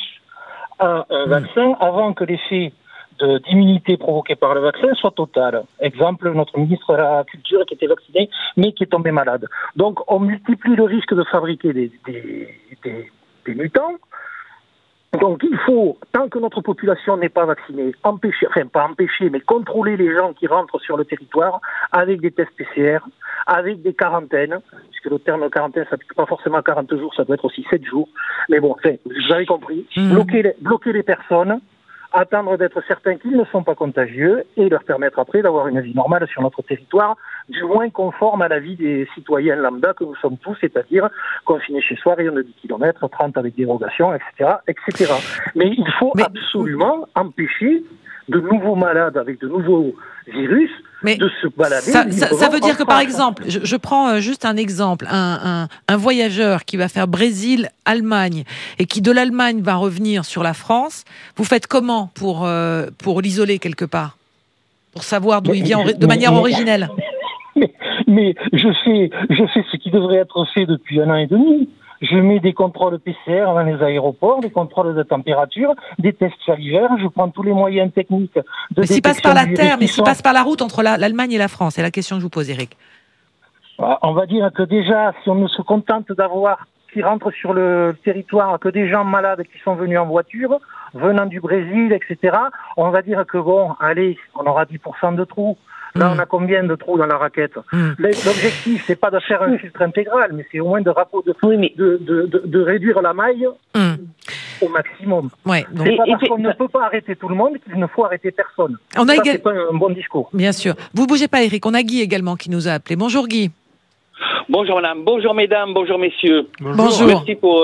à un vaccin avant que l'effet d'immunité provoquée par le vaccin soit total. Exemple, notre ministre de la Culture qui était vacciné, mais qui est tombé malade. Donc, on multiplie le risque de fabriquer des mutants. Donc, il faut, tant que notre population n'est pas vaccinée, mais contrôler les gens qui rentrent sur le territoire avec des tests PCR, avec des quarantaines, puisque le terme quarantaine ne s'applique pas forcément à 40 jours, ça doit être aussi 7 jours. Mais bon, vous avez compris. Bloquer les personnes, attendre d'être certains qu'ils ne sont pas contagieux et leur permettre après d'avoir une vie normale sur notre territoire, du moins conforme à la vie des citoyens lambda que nous sommes tous, c'est-à-dire confinés chez soi, rayon de 10 km, 30 avec dérogations, etc., etc. Mais il faut absolument empêcher de nouveaux malades avec de nouveaux virus de se balader. Ça veut dire que, par exemple, je prends juste un exemple, un voyageur qui va faire Brésil-Allemagne et qui de l'Allemagne va revenir sur la France, vous faites comment pour l'isoler quelque part ? Pour savoir d'où il vient de manière originelle ? Mais je fais ce qui devrait être fait depuis 1 an et demi. Je mets des contrôles PCR dans les aéroports, des contrôles de température, des tests salivaires, je prends tous les moyens techniques de détection. S'il passe par la terre, mais s'il passe par la route entre l'Allemagne et la France, c'est la question que je vous pose, Eric. On va dire que déjà, si on ne se contente d'avoir qui rentrent sur le territoire que des gens malades qui sont venus en voiture, venant du Brésil, etc., on va dire que on aura 10% de trous. Là, on a combien de trous dans la raquette ? L'objectif, c'est pas de faire un filtre intégral, mais c'est au moins de réduire la maille au maximum. Ouais, donc... C'est pas parce qu'on ne peut pas arrêter tout le monde qu'il ne faut arrêter personne. C'est pas un bon discours. Bien sûr. Vous bougez pas, Eric. On a Guy également qui nous a appelé. Bonjour Guy. Bonjour madame, bonjour mesdames, bonjour messieurs. Bonjour. Merci pour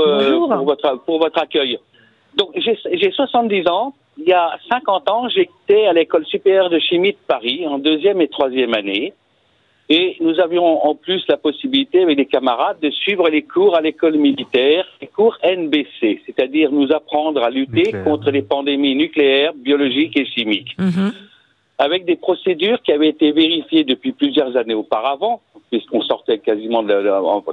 votre accueil. Donc j'ai 70 ans. Il y a 50 ans, j'étais à l'école supérieure de chimie de Paris, en 2e et 3e année. Et nous avions en plus la possibilité, avec des camarades, de suivre les cours à l'école militaire, les cours NBC, c'est-à-dire nous apprendre à lutter contre les pandémies nucléaires, biologiques et chimiques. Avec des procédures qui avaient été vérifiées depuis plusieurs années auparavant, puisqu'on sortait quasiment de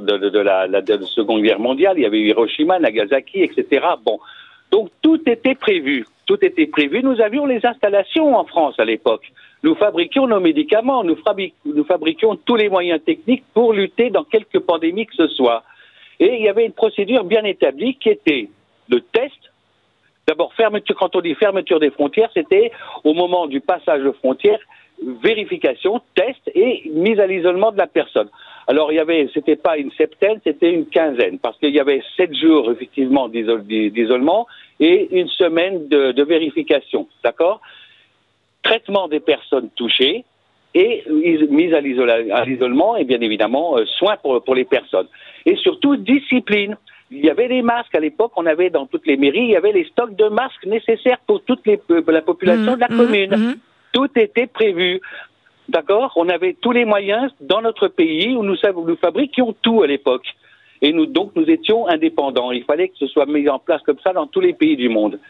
la Seconde Guerre mondiale, il y avait eu Hiroshima, Nagasaki, etc. Bon. Donc tout était prévu. Tout était prévu. Nous avions les installations en France à l'époque. Nous fabriquions nos médicaments, nous fabriquions tous les moyens techniques pour lutter dans quelque pandémie que ce soit. Et il y avait une procédure bien établie qui était le test. D'abord, quand on dit fermeture des frontières, c'était au moment du passage aux frontières, vérification, test et mise à l'isolement de la personne. Alors, c'était pas une septaine, c'était une quinzaine, parce qu'il y avait 7 jours, effectivement, d'isolement et une semaine de vérification, d'accord? Traitement des personnes touchées et mise à l'isolement et bien évidemment, soins pour les personnes. Et surtout, discipline. Il y avait des masques à l'époque, on avait dans toutes les mairies, il y avait les stocks de masques nécessaires pour la population de la commune. Tout était prévu. D'accord? On avait tous les moyens dans notre pays où nous fabriquions tout à l'époque. Et nous étions indépendants. Il fallait que ce soit mis en place comme ça dans tous les pays du monde.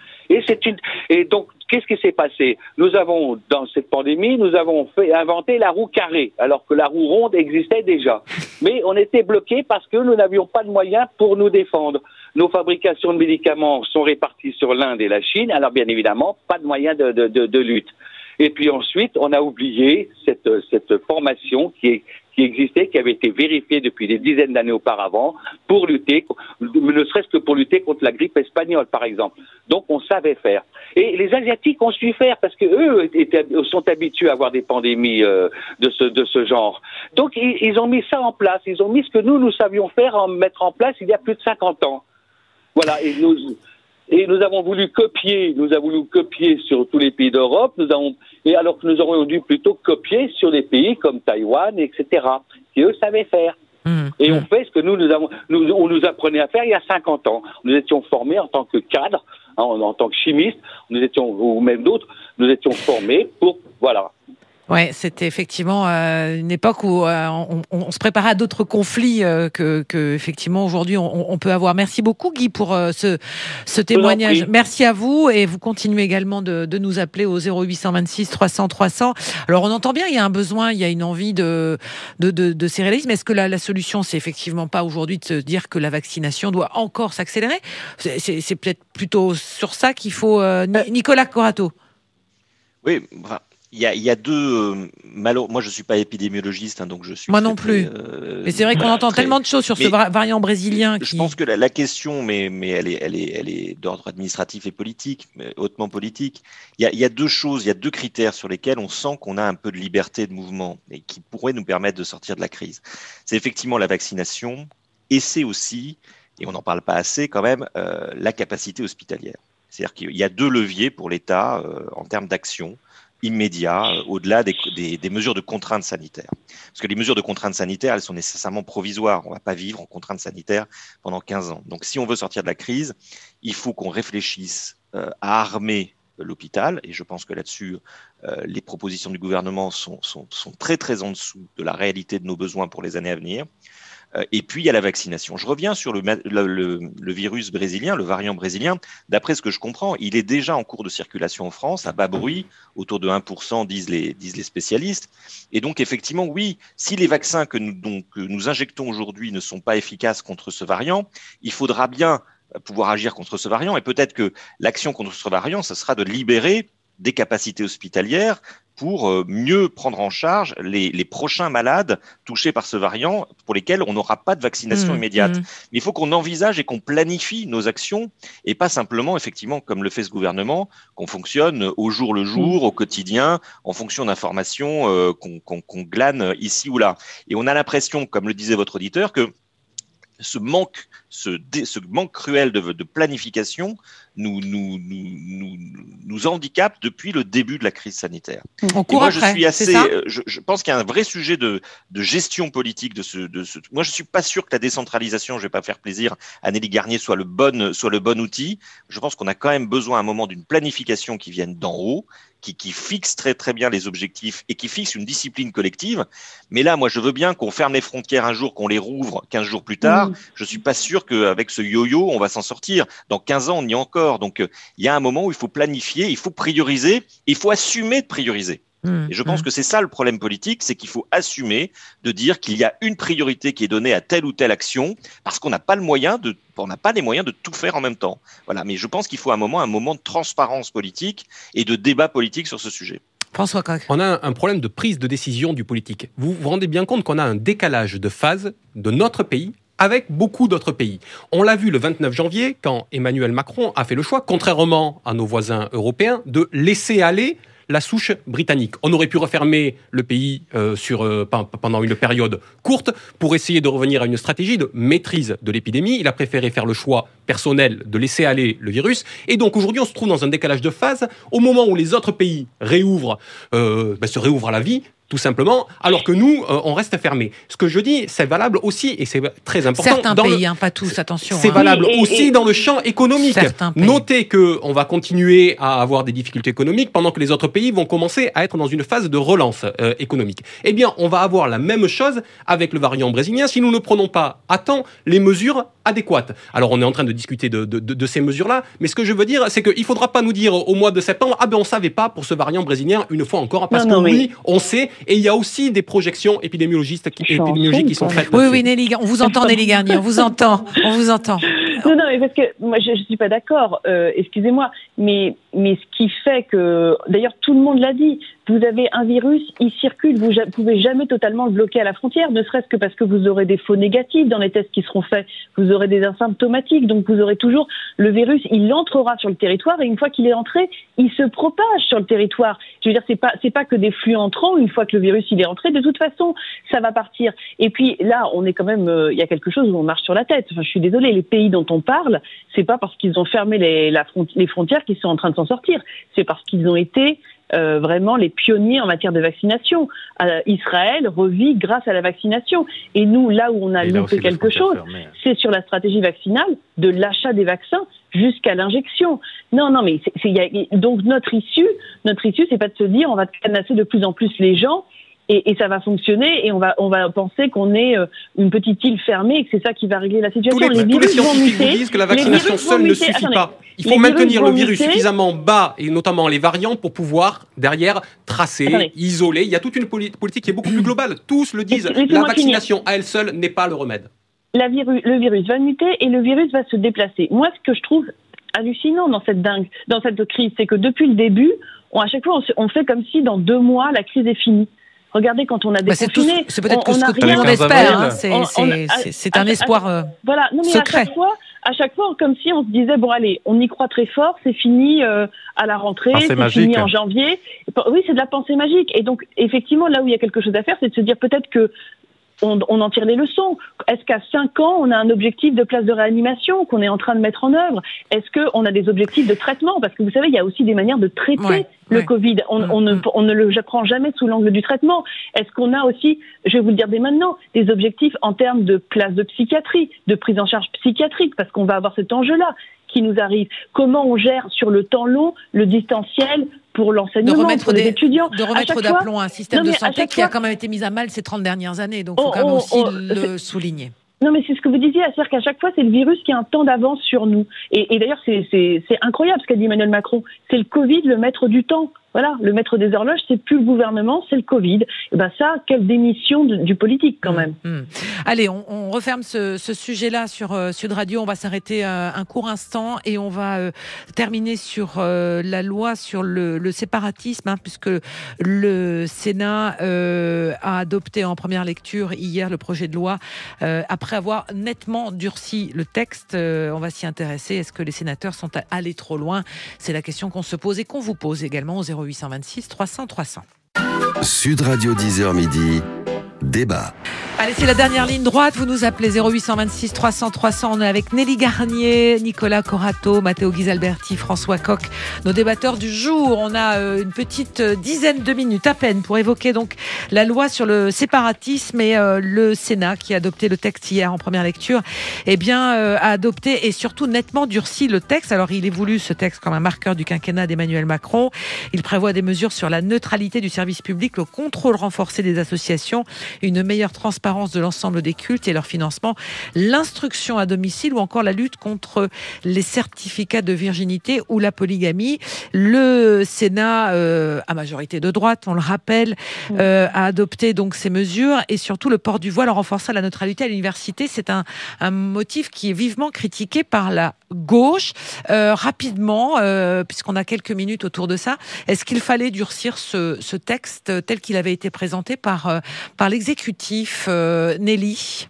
Et donc, qu'est-ce qui s'est passé? Nous avons, dans cette pandémie, inventé la roue carrée, alors que la roue ronde existait déjà. Mais on était bloqués parce que nous n'avions pas de moyens pour nous défendre. Nos fabrications de médicaments sont réparties sur l'Inde et la Chine, alors bien évidemment, pas de moyens de lutte. Et puis ensuite, on a oublié cette formation qui existait, qui avait été vérifiée depuis des dizaines d'années auparavant, pour lutter, ne serait-ce que pour lutter contre la grippe espagnole, par exemple. Donc, on savait faire. Et les Asiatiques ont su faire, parce que eux sont habitués à avoir des pandémies de ce genre. Donc, ils ont mis ça en place. Ils ont mis ce que nous savions mettre en place il y a plus de 50 ans. Voilà. Et nous avons voulu copier sur tous les pays d'Europe, alors que nous aurions dû plutôt copier sur des pays comme Taïwan, etc., qui eux savaient faire. Et on fait ce que on nous apprenait à faire il y a 50 ans. Nous étions formés en tant que cadres, en tant que chimistes, ou même d'autres, nous étions formés pour, voilà. Ouais, c'était effectivement une époque où on se préparait à d'autres conflits que effectivement aujourd'hui on peut avoir. Merci beaucoup Guy pour ce témoignage. Merci à vous et vous continuez également de nous appeler au 0826 300 300. Alors on entend bien, il y a un besoin, il y a une envie de sérialisme. Est-ce que la solution c'est effectivement pas aujourd'hui de se dire que la vaccination doit encore s'accélérer? C'est peut-être plutôt sur ça qu'il faut. Nicolas Corato. Oui. Il y a deux moi je suis pas épidémiologiste, donc je suis. Moi non plus. Mais c'est vrai qu'on entend tellement de choses sur ce variant brésilien. Je pense que la question, mais elle est d'ordre administratif et politique, mais hautement politique. Il y a deux choses, il y a deux critères sur lesquels on sent qu'on a un peu de liberté de mouvement et qui pourraient nous permettre de sortir de la crise. C'est effectivement la vaccination et c'est aussi, et on n'en parle pas assez quand même, la capacité hospitalière. C'est-à-dire qu'il y a deux leviers pour l'État en termes d'action immédiat, au-delà des mesures de contraintes sanitaires. Parce que les mesures de contraintes sanitaires, elles sont nécessairement provisoires. On ne va pas vivre en contraintes sanitaires pendant 15 ans. Donc si on veut sortir de la crise, il faut qu'on réfléchisse à armer l'hôpital. Et je pense que là-dessus, les propositions du gouvernement sont très très en dessous de la réalité de nos besoins pour les années à venir. Et puis, il y a la vaccination. Je reviens sur le virus brésilien, le variant brésilien. D'après ce que je comprends, il est déjà en cours de circulation en France, à bas bruit, autour de 1%, disent les spécialistes. Et donc, effectivement, oui, si les vaccins que nous injectons aujourd'hui ne sont pas efficaces contre ce variant, il faudra bien pouvoir agir contre ce variant. Et peut-être que l'action contre ce variant, ce sera de libérer des capacités hospitalières pour mieux prendre en charge les prochains malades touchés par ce variant pour lesquels on n'aura pas de vaccination immédiate. Mais il faut qu'on envisage et qu'on planifie nos actions et pas simplement, effectivement, comme le fait ce gouvernement, qu'on fonctionne au jour le jour, au quotidien, en fonction d'informations qu'on glane ici ou là. Et on a l'impression, comme le disait votre auditeur, que ce manque cruel de planification nous handicape depuis le début de la crise sanitaire. Je pense qu'il y a un vrai sujet de gestion politique Moi, je suis pas sûr que la décentralisation, je vais pas faire plaisir à Nelly Garnier, soit le bon outil. Je pense qu'on a quand même besoin à un moment d'une planification qui vienne d'en haut, qui fixe très très bien les objectifs et qui fixe une discipline collective. Mais là, moi, je veux bien qu'on ferme les frontières un jour, qu'on les rouvre 15 jours plus tard. Je suis pas sûr qu'avec ce yo-yo, on va s'en sortir. Dans 15 ans, on y est encore. Donc, il y a un moment où il faut planifier, il faut prioriser, il faut assumer de prioriser. Et je pense que c'est ça le problème politique, c'est qu'il faut assumer de dire qu'il y a une priorité qui est donnée à telle ou telle action, parce qu'on n'a pas les moyens de tout faire en même temps. Voilà. Mais je pense qu'il faut un moment de transparence politique et de débat politique sur ce sujet. François Coq. On a un problème de prise de décision du politique. Vous vous rendez bien compte qu'on a un décalage de phase de notre pays avec beaucoup d'autres pays. On l'a vu le 29 janvier, quand Emmanuel Macron a fait le choix, contrairement à nos voisins européens, de laisser aller la souche britannique. On aurait pu refermer le pays pendant une période courte pour essayer de revenir à une stratégie de maîtrise de l'épidémie. Il a préféré faire le choix personnel de laisser aller le virus. Et donc aujourd'hui, on se trouve dans un décalage de phase au moment où les autres pays se réouvrent à la vie, tout simplement, alors que nous, on reste fermés. Ce que je dis, c'est valable aussi, et c'est très important. Certains pays, pas tous, attention. C'est valable aussi dans le champ économique. Notez qu'on va continuer à avoir des difficultés économiques pendant que les autres pays vont commencer à être dans une phase de relance économique. Eh bien, on va avoir la même chose avec le variant brésilien si nous ne prenons pas à temps les mesures adéquates. Alors, on est en train de discuter de ces mesures-là, mais ce que je veux dire, c'est qu'il ne faudra pas nous dire au mois de septembre, on ne savait pas pour ce variant brésilien, une fois encore, parce oui, on sait. Et il y a aussi des projections épidémiologiques qui sont faites. Oui, Nelly, on vous entend, Nelly Garnier, on vous entend. Non, mais parce que moi, je suis pas d'accord, excusez-moi, mais ce qui fait que, d'ailleurs, tout le monde l'a dit, vous avez un virus, il circule, vous ne pouvez jamais totalement le bloquer à la frontière, ne serait-ce que parce que vous aurez des faux négatifs dans les tests qui seront faits, vous aurez des asymptomatiques, donc vous aurez toujours le virus, il entrera sur le territoire et une fois qu'il est entré, il se propage sur le territoire. Je veux dire, c'est pas que des flux entrants, une fois que le virus il est entré, de toute façon, ça va partir. Et puis là, on est quand même, il y a quelque chose où on marche sur la tête. Enfin, je suis désolée, les pays dont on parle, c'est pas parce qu'ils ont fermé les frontières qu'ils sont en train de s'en sortir, c'est parce qu'ils ont été vraiment les pionniers en matière de vaccination. Israël revit grâce à la vaccination. Et nous, là où on a loupé quelque chose, c'est sur la stratégie vaccinale, de l'achat des vaccins jusqu'à l'injection. Non, mais donc notre issue, c'est pas de se dire on va canasser de plus en plus les gens. Et ça va fonctionner et on va penser qu'on est une petite île fermée et que c'est ça qui va régler la situation. Tous les scientifiques vous disent que la vaccination seule ne suffit pas. Il faut maintenir le virus suffisamment bas et notamment les variants pour pouvoir derrière tracer, isoler. Il y a toute une politique qui est beaucoup plus globale. Tous le disent. La vaccination à elle seule n'est pas le remède. Le virus va muter et le virus va se déplacer. Moi, ce que je trouve hallucinant dans cette crise, c'est que depuis le début, à chaque fois, on fait comme si dans 2 mois, la crise est finie. Regardez, quand on a déconfiné, c'est peut-être que ce que tout le monde espère. C'est un espoir voilà. Non, mais secret. À chaque fois, comme si on se disait bon allez, on y croit très fort, c'est fini à la rentrée, c'est fini en janvier. Oui, c'est de la pensée magique. Et donc effectivement, là où il y a quelque chose à faire, c'est de se dire peut-être que on en tire les leçons. Est-ce qu'à 5 ans, on a un objectif de place de réanimation qu'on est en train de mettre en œuvre? Est-ce qu'on a des objectifs de traitement? Parce que vous savez, il y a aussi des manières de traiter le Covid. On ne le prend jamais sous l'angle du traitement. Est-ce qu'on a aussi, je vais vous le dire dès maintenant, des objectifs en termes de place de psychiatrie, de prise en charge psychiatrique? Parce qu'on va avoir cet enjeu-là qui nous arrive. Comment on gère sur le temps long le distanciel pour l'enseignement, pour les étudiants. De remettre d'aplomb un système de santé qui a quand même été mis à mal ces 30 dernières années. Donc, il faut quand même aussi le souligner. Non, mais c'est ce que vous disiez, c'est-à-dire qu'à chaque fois, c'est le virus qui a un temps d'avance sur nous. Et d'ailleurs, c'est incroyable ce qu'a dit Emmanuel Macron. C'est le Covid, le maître du temps. Voilà, le maître des horloges, c'est plus le gouvernement, c'est le Covid. Et ben ça, quelle démission du politique quand même. Allez, on referme ce sujet-là sur Sud Radio. On va s'arrêter un court instant et on va terminer sur la loi sur le séparatisme, puisque le Sénat a adopté en première lecture hier le projet de loi après avoir nettement durci le texte. On va s'y intéresser. Est-ce que les sénateurs sont allés trop loin? C'est la question qu'on se pose et qu'on vous pose également au 0826 300 300. Sud Radio 10h midi, débat. Allez, c'est la dernière ligne droite. Vous nous appelez 0826 300 300. On est avec Nelly Garnier, Nicolas Corato, Matteo Ghisalberti, François Coq, nos débatteurs du jour. On a une petite dizaine de minutes à peine pour évoquer donc la loi sur le séparatisme et le Sénat qui a adopté le texte hier en première lecture, a adopté et surtout nettement durci le texte. Alors, il est voulu ce texte comme un marqueur du quinquennat d'Emmanuel Macron. Il prévoit des mesures sur la neutralité du service public, le contrôle renforcé des associations, une meilleure transparence transparence de l'ensemble des cultes et leur financement, l'instruction à domicile ou encore la lutte contre les certificats de virginité ou la polygamie. Le Sénat, à majorité de droite, on le rappelle, a adopté donc ces mesures et surtout le port du voile en renforçant la neutralité à l'université. C'est un motif qui est vivement critiqué par la gauche. Rapidement, puisqu'on a quelques minutes autour de ça, est-ce qu'il fallait durcir ce texte tel qu'il avait été présenté par l'exécutif, Nelly ?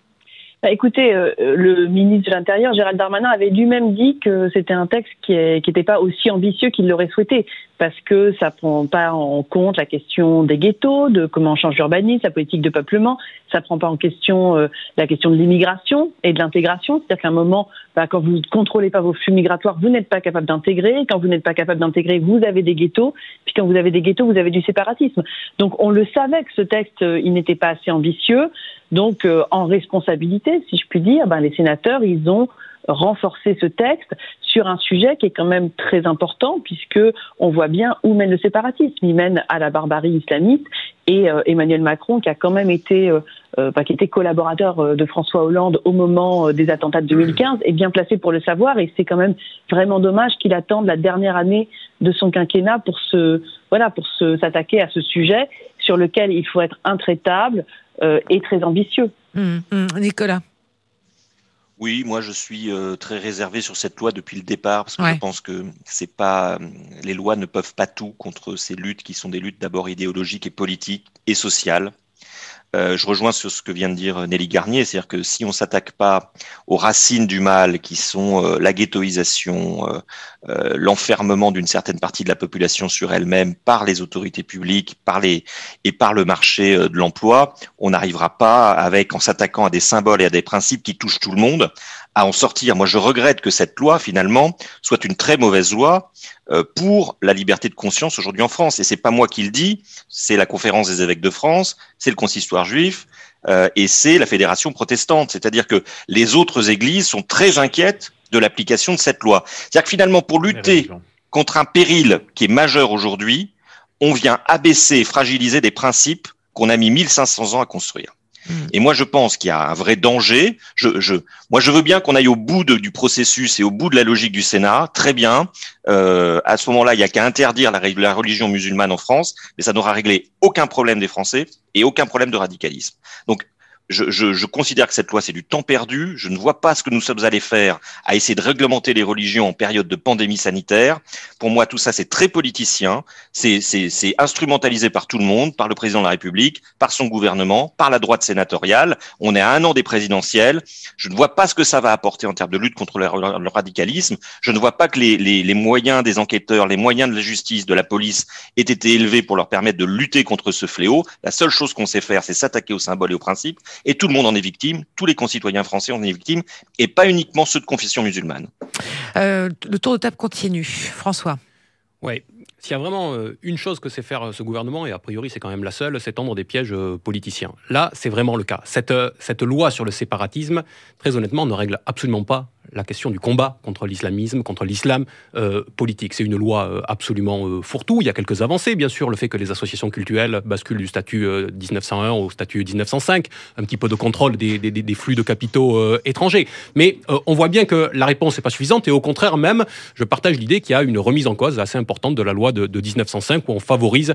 Écoutez, le ministre de l'Intérieur, Gérald Darmanin, avait lui-même dit que c'était un texte qui n'était pas aussi ambitieux qu'il l'aurait souhaité, parce que ça prend pas en compte la question des ghettos, de comment on change l'urbanisme, la politique de peuplement, ça prend pas en question la question de l'immigration et de l'intégration, c'est-à-dire qu'à un moment, quand vous ne contrôlez pas vos flux migratoires, vous n'êtes pas capable d'intégrer, quand vous n'êtes pas capable d'intégrer, vous avez des ghettos, puis quand vous avez des ghettos, vous avez du séparatisme. Donc on le savait que ce texte, il n'était pas assez ambitieux. Donc, en responsabilité, si je puis dire, les sénateurs, ils ont renforcé ce texte sur un sujet qui est quand même très important, puisque on voit bien où mène le séparatisme. Il mène à la barbarie islamiste. Et Emmanuel Macron, qui a quand même été, qui était collaborateur de François Hollande au moment des attentats de 2015, est bien placé pour le savoir. Et c'est quand même vraiment dommage qu'il attende la dernière année de son quinquennat pour s'attaquer à ce sujet sur lequel il faut être intraitable et très ambitieux. Nicolas. Oui, moi je suis très réservé sur cette loi depuis le départ parce que je pense que c'est pas les lois ne peuvent pas tout contre ces luttes qui sont des luttes d'abord idéologiques et politiques et sociales. Je rejoins sur ce que vient de dire Nelly Garnier, c'est-à-dire que si on s'attaque pas aux racines du mal, qui sont la ghettoisation, l'enfermement d'une certaine partie de la population sur elle-même par les autorités publiques, par le marché de l'emploi, on n'arrivera pas en s'attaquant à des symboles et à des principes qui touchent tout le monde, à en sortir. Moi, je regrette que cette loi, finalement, soit une très mauvaise loi pour la liberté de conscience aujourd'hui en France. Et c'est pas moi qui le dis, c'est la Conférence des évêques de France, c'est le Consistoire juif et c'est la Fédération protestante. C'est-à-dire que les autres églises sont très inquiètes de l'application de cette loi. C'est-à-dire que finalement, pour lutter contre un péril qui est majeur aujourd'hui, on vient abaisser, fragiliser des principes qu'on a mis 1500 ans à construire. Et moi, je pense qu'il y a un vrai danger. Moi, je veux bien qu'on aille au bout du processus et au bout de la logique du Sénat. Très bien. À ce moment-là, il n'y a qu'à interdire la religion musulmane en France, mais ça n'aura réglé aucun problème des Français et aucun problème de radicalisme. Donc, je considère que cette loi, c'est du temps perdu. Je ne vois pas ce que nous sommes allés faire à essayer de réglementer les religions en période de pandémie sanitaire. Pour moi, tout ça, c'est très politicien. C'est instrumentalisé par tout le monde, par le président de la République, par son gouvernement, par la droite sénatoriale. On est à 1 an des présidentielles. Je ne vois pas ce que ça va apporter en termes de lutte contre le radicalisme. Je ne vois pas que les moyens des enquêteurs, les moyens de la justice, de la police aient été élevés pour leur permettre de lutter contre ce fléau. La seule chose qu'on sait faire, c'est s'attaquer aux symboles et aux principes. Et tout le monde en est victime, tous les concitoyens français en est victime, et pas uniquement ceux de confession musulmane. Le tour de table continue. François. Oui. S'il y a vraiment une chose que sait faire ce gouvernement, et a priori c'est quand même la seule, c'est tendre des pièges politiciens. Là, c'est vraiment le cas. Cette loi sur le séparatisme, très honnêtement, ne règle absolument pas la question du combat contre l'islamisme, contre l'islam politique. C'est une loi absolument fourre-tout. Il y a quelques avancées, bien sûr, le fait que les associations cultuelles basculent du statut 1901 au statut 1905, un petit peu de contrôle des flux de capitaux étrangers. Mais on voit bien que la réponse n'est pas suffisante et au contraire même, je partage l'idée qu'il y a une remise en cause assez importante de la loi de 1905 où on favorise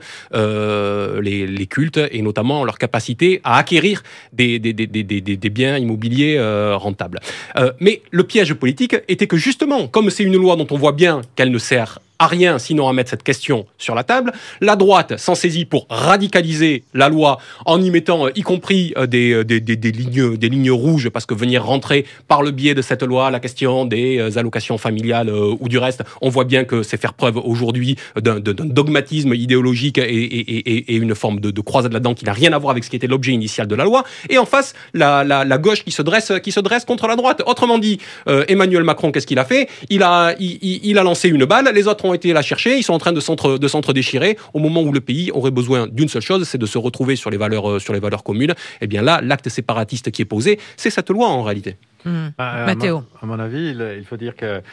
les cultes et notamment leur capacité à acquérir des biens immobiliers rentables. Mais le piège politique était que justement, comme c'est une loi dont on voit bien qu'elle ne sert à rien sinon à mettre cette question sur la table, la droite s'en saisit pour radicaliser la loi en y mettant y compris des lignes rouges, parce que venir rentrer par le biais de cette loi la question des allocations familiales ou du reste, on voit bien que c'est faire preuve aujourd'hui d'un dogmatisme idéologique et une forme de croisade là-dedans qui n'a rien à voir avec ce qui était l'objet initial de la loi. Et en face, la gauche qui se dresse contre la droite. Autrement dit, Emmanuel Macron, qu'est-ce qu'il a fait ? Il a lancé une balle, les autres ont été la chercher, ils sont en train de s'entre-déchirer au moment où le pays aurait besoin d'une seule chose, c'est de se retrouver sur les valeurs communes. Et bien là, l'acte séparatiste qui est posé, c'est cette loi en réalité. Mathéo. À mon avis, il faut dire que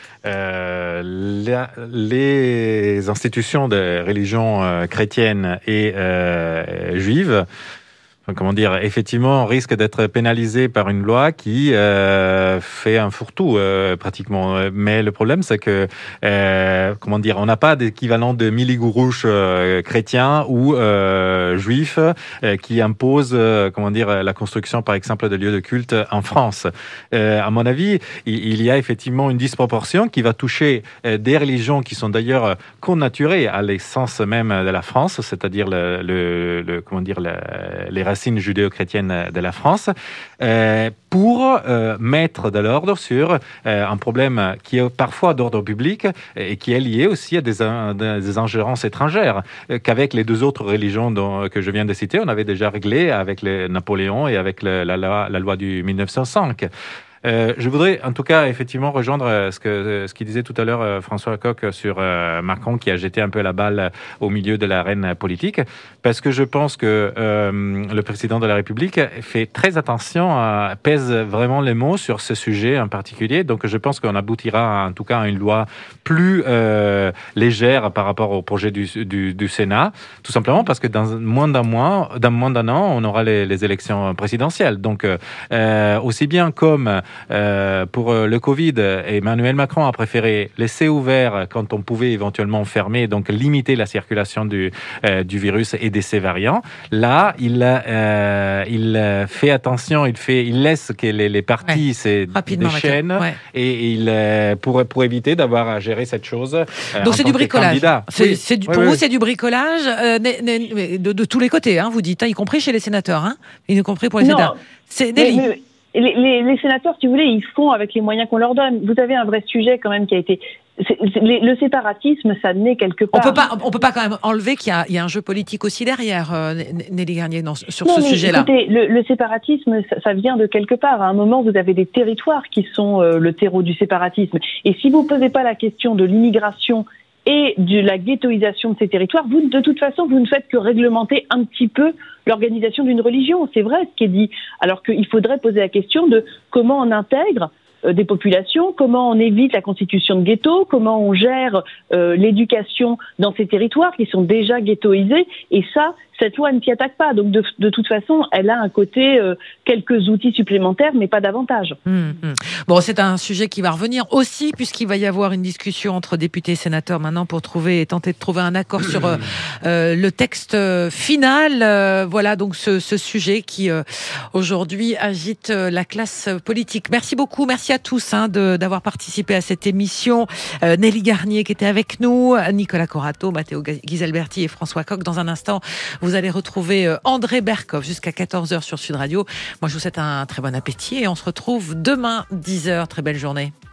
les institutions de religion chrétienne et juive effectivement, on risque d'être pénalisé par une loi qui fait un fourre-tout pratiquement. Mais le problème, c'est que, on n'a pas d'équivalent de miligourouche chrétien ou juif qui impose, la construction, par exemple, de lieux de culte en France. À mon avis, il y a effectivement une disproportion qui va toucher des religions qui sont d'ailleurs connaturées à l'essence même de la France, c'est-à-dire les racines judéo-chrétiennes de la France, pour mettre de l'ordre sur un problème qui est parfois d'ordre public et qui est lié aussi à des ingérences étrangères qu'avec les deux autres religions que je viens de citer, on avait déjà réglé avec Napoléon et avec la loi du 1905. Je voudrais en tout cas effectivement rejoindre ce qu'il disait tout à l'heure François Coq sur Macron qui a jeté un peu la balle au milieu de l'arène politique, parce que je pense que le président de la République fait très attention, pèse vraiment les mots sur ce sujet en particulier. Donc je pense qu'on aboutira en tout cas à une loi plus légère par rapport au projet du Sénat, tout simplement parce que dans moins d'un an, on aura les élections présidentielles. Donc aussi bien comme pour le Covid, Emmanuel Macron a préféré laisser ouvert quand on pouvait éventuellement fermer, donc limiter la circulation du virus et de ses variants. Là, il fait attention, il laisse que les partis se déchaînent et pour éviter d'avoir à gérer cette chose. Donc c'est du bricolage. Pour vous, c'est du bricolage de tous les côtés, vous dites, y compris chez les sénateurs, y compris pour les sénateurs. C'est Nelly. Les sénateurs, si vous voulez, ils font avec les moyens qu'on leur donne. Vous avez un vrai sujet quand même qui a été... Le séparatisme, ça naît quelque part. On peut pas quand même enlever qu'il y a un jeu politique aussi derrière, Nelly Garnier, sur ce sujet-là. Écoutez, le séparatisme, ça vient de quelque part. À un moment, vous avez des territoires qui sont le terreau du séparatisme. Et si vous ne posez pas la question de l'immigration et de la ghettoisation de ces territoires, vous, de toute façon, vous ne faites que réglementer un petit peu l'organisation d'une religion. C'est vrai ce qui est dit. Alors qu'il faudrait poser la question de comment on intègre des populations, comment on évite la constitution de ghettos, comment on gère l'éducation dans ces territoires qui sont déjà ghettoisés. Et ça, cette loi ne s'y attaque pas. Donc, de toute façon, elle a un côté, quelques outils supplémentaires, mais pas davantage. Bon, c'est un sujet qui va revenir aussi, puisqu'il va y avoir une discussion entre députés et sénateurs maintenant pour tenter de trouver un accord sur le texte final. Voilà donc ce sujet qui, aujourd'hui, agite la classe politique. Merci beaucoup. Merci à tous d'avoir participé à cette émission. Nelly Garnier qui était avec nous, Nicolas Corato, Matteo Ghisalberti et François Coq. Dans un instant, vous allez retrouver André Berkoff jusqu'à 14h sur Sud Radio. Moi, je vous souhaite un très bon appétit et on se retrouve demain 10h. Très belle journée.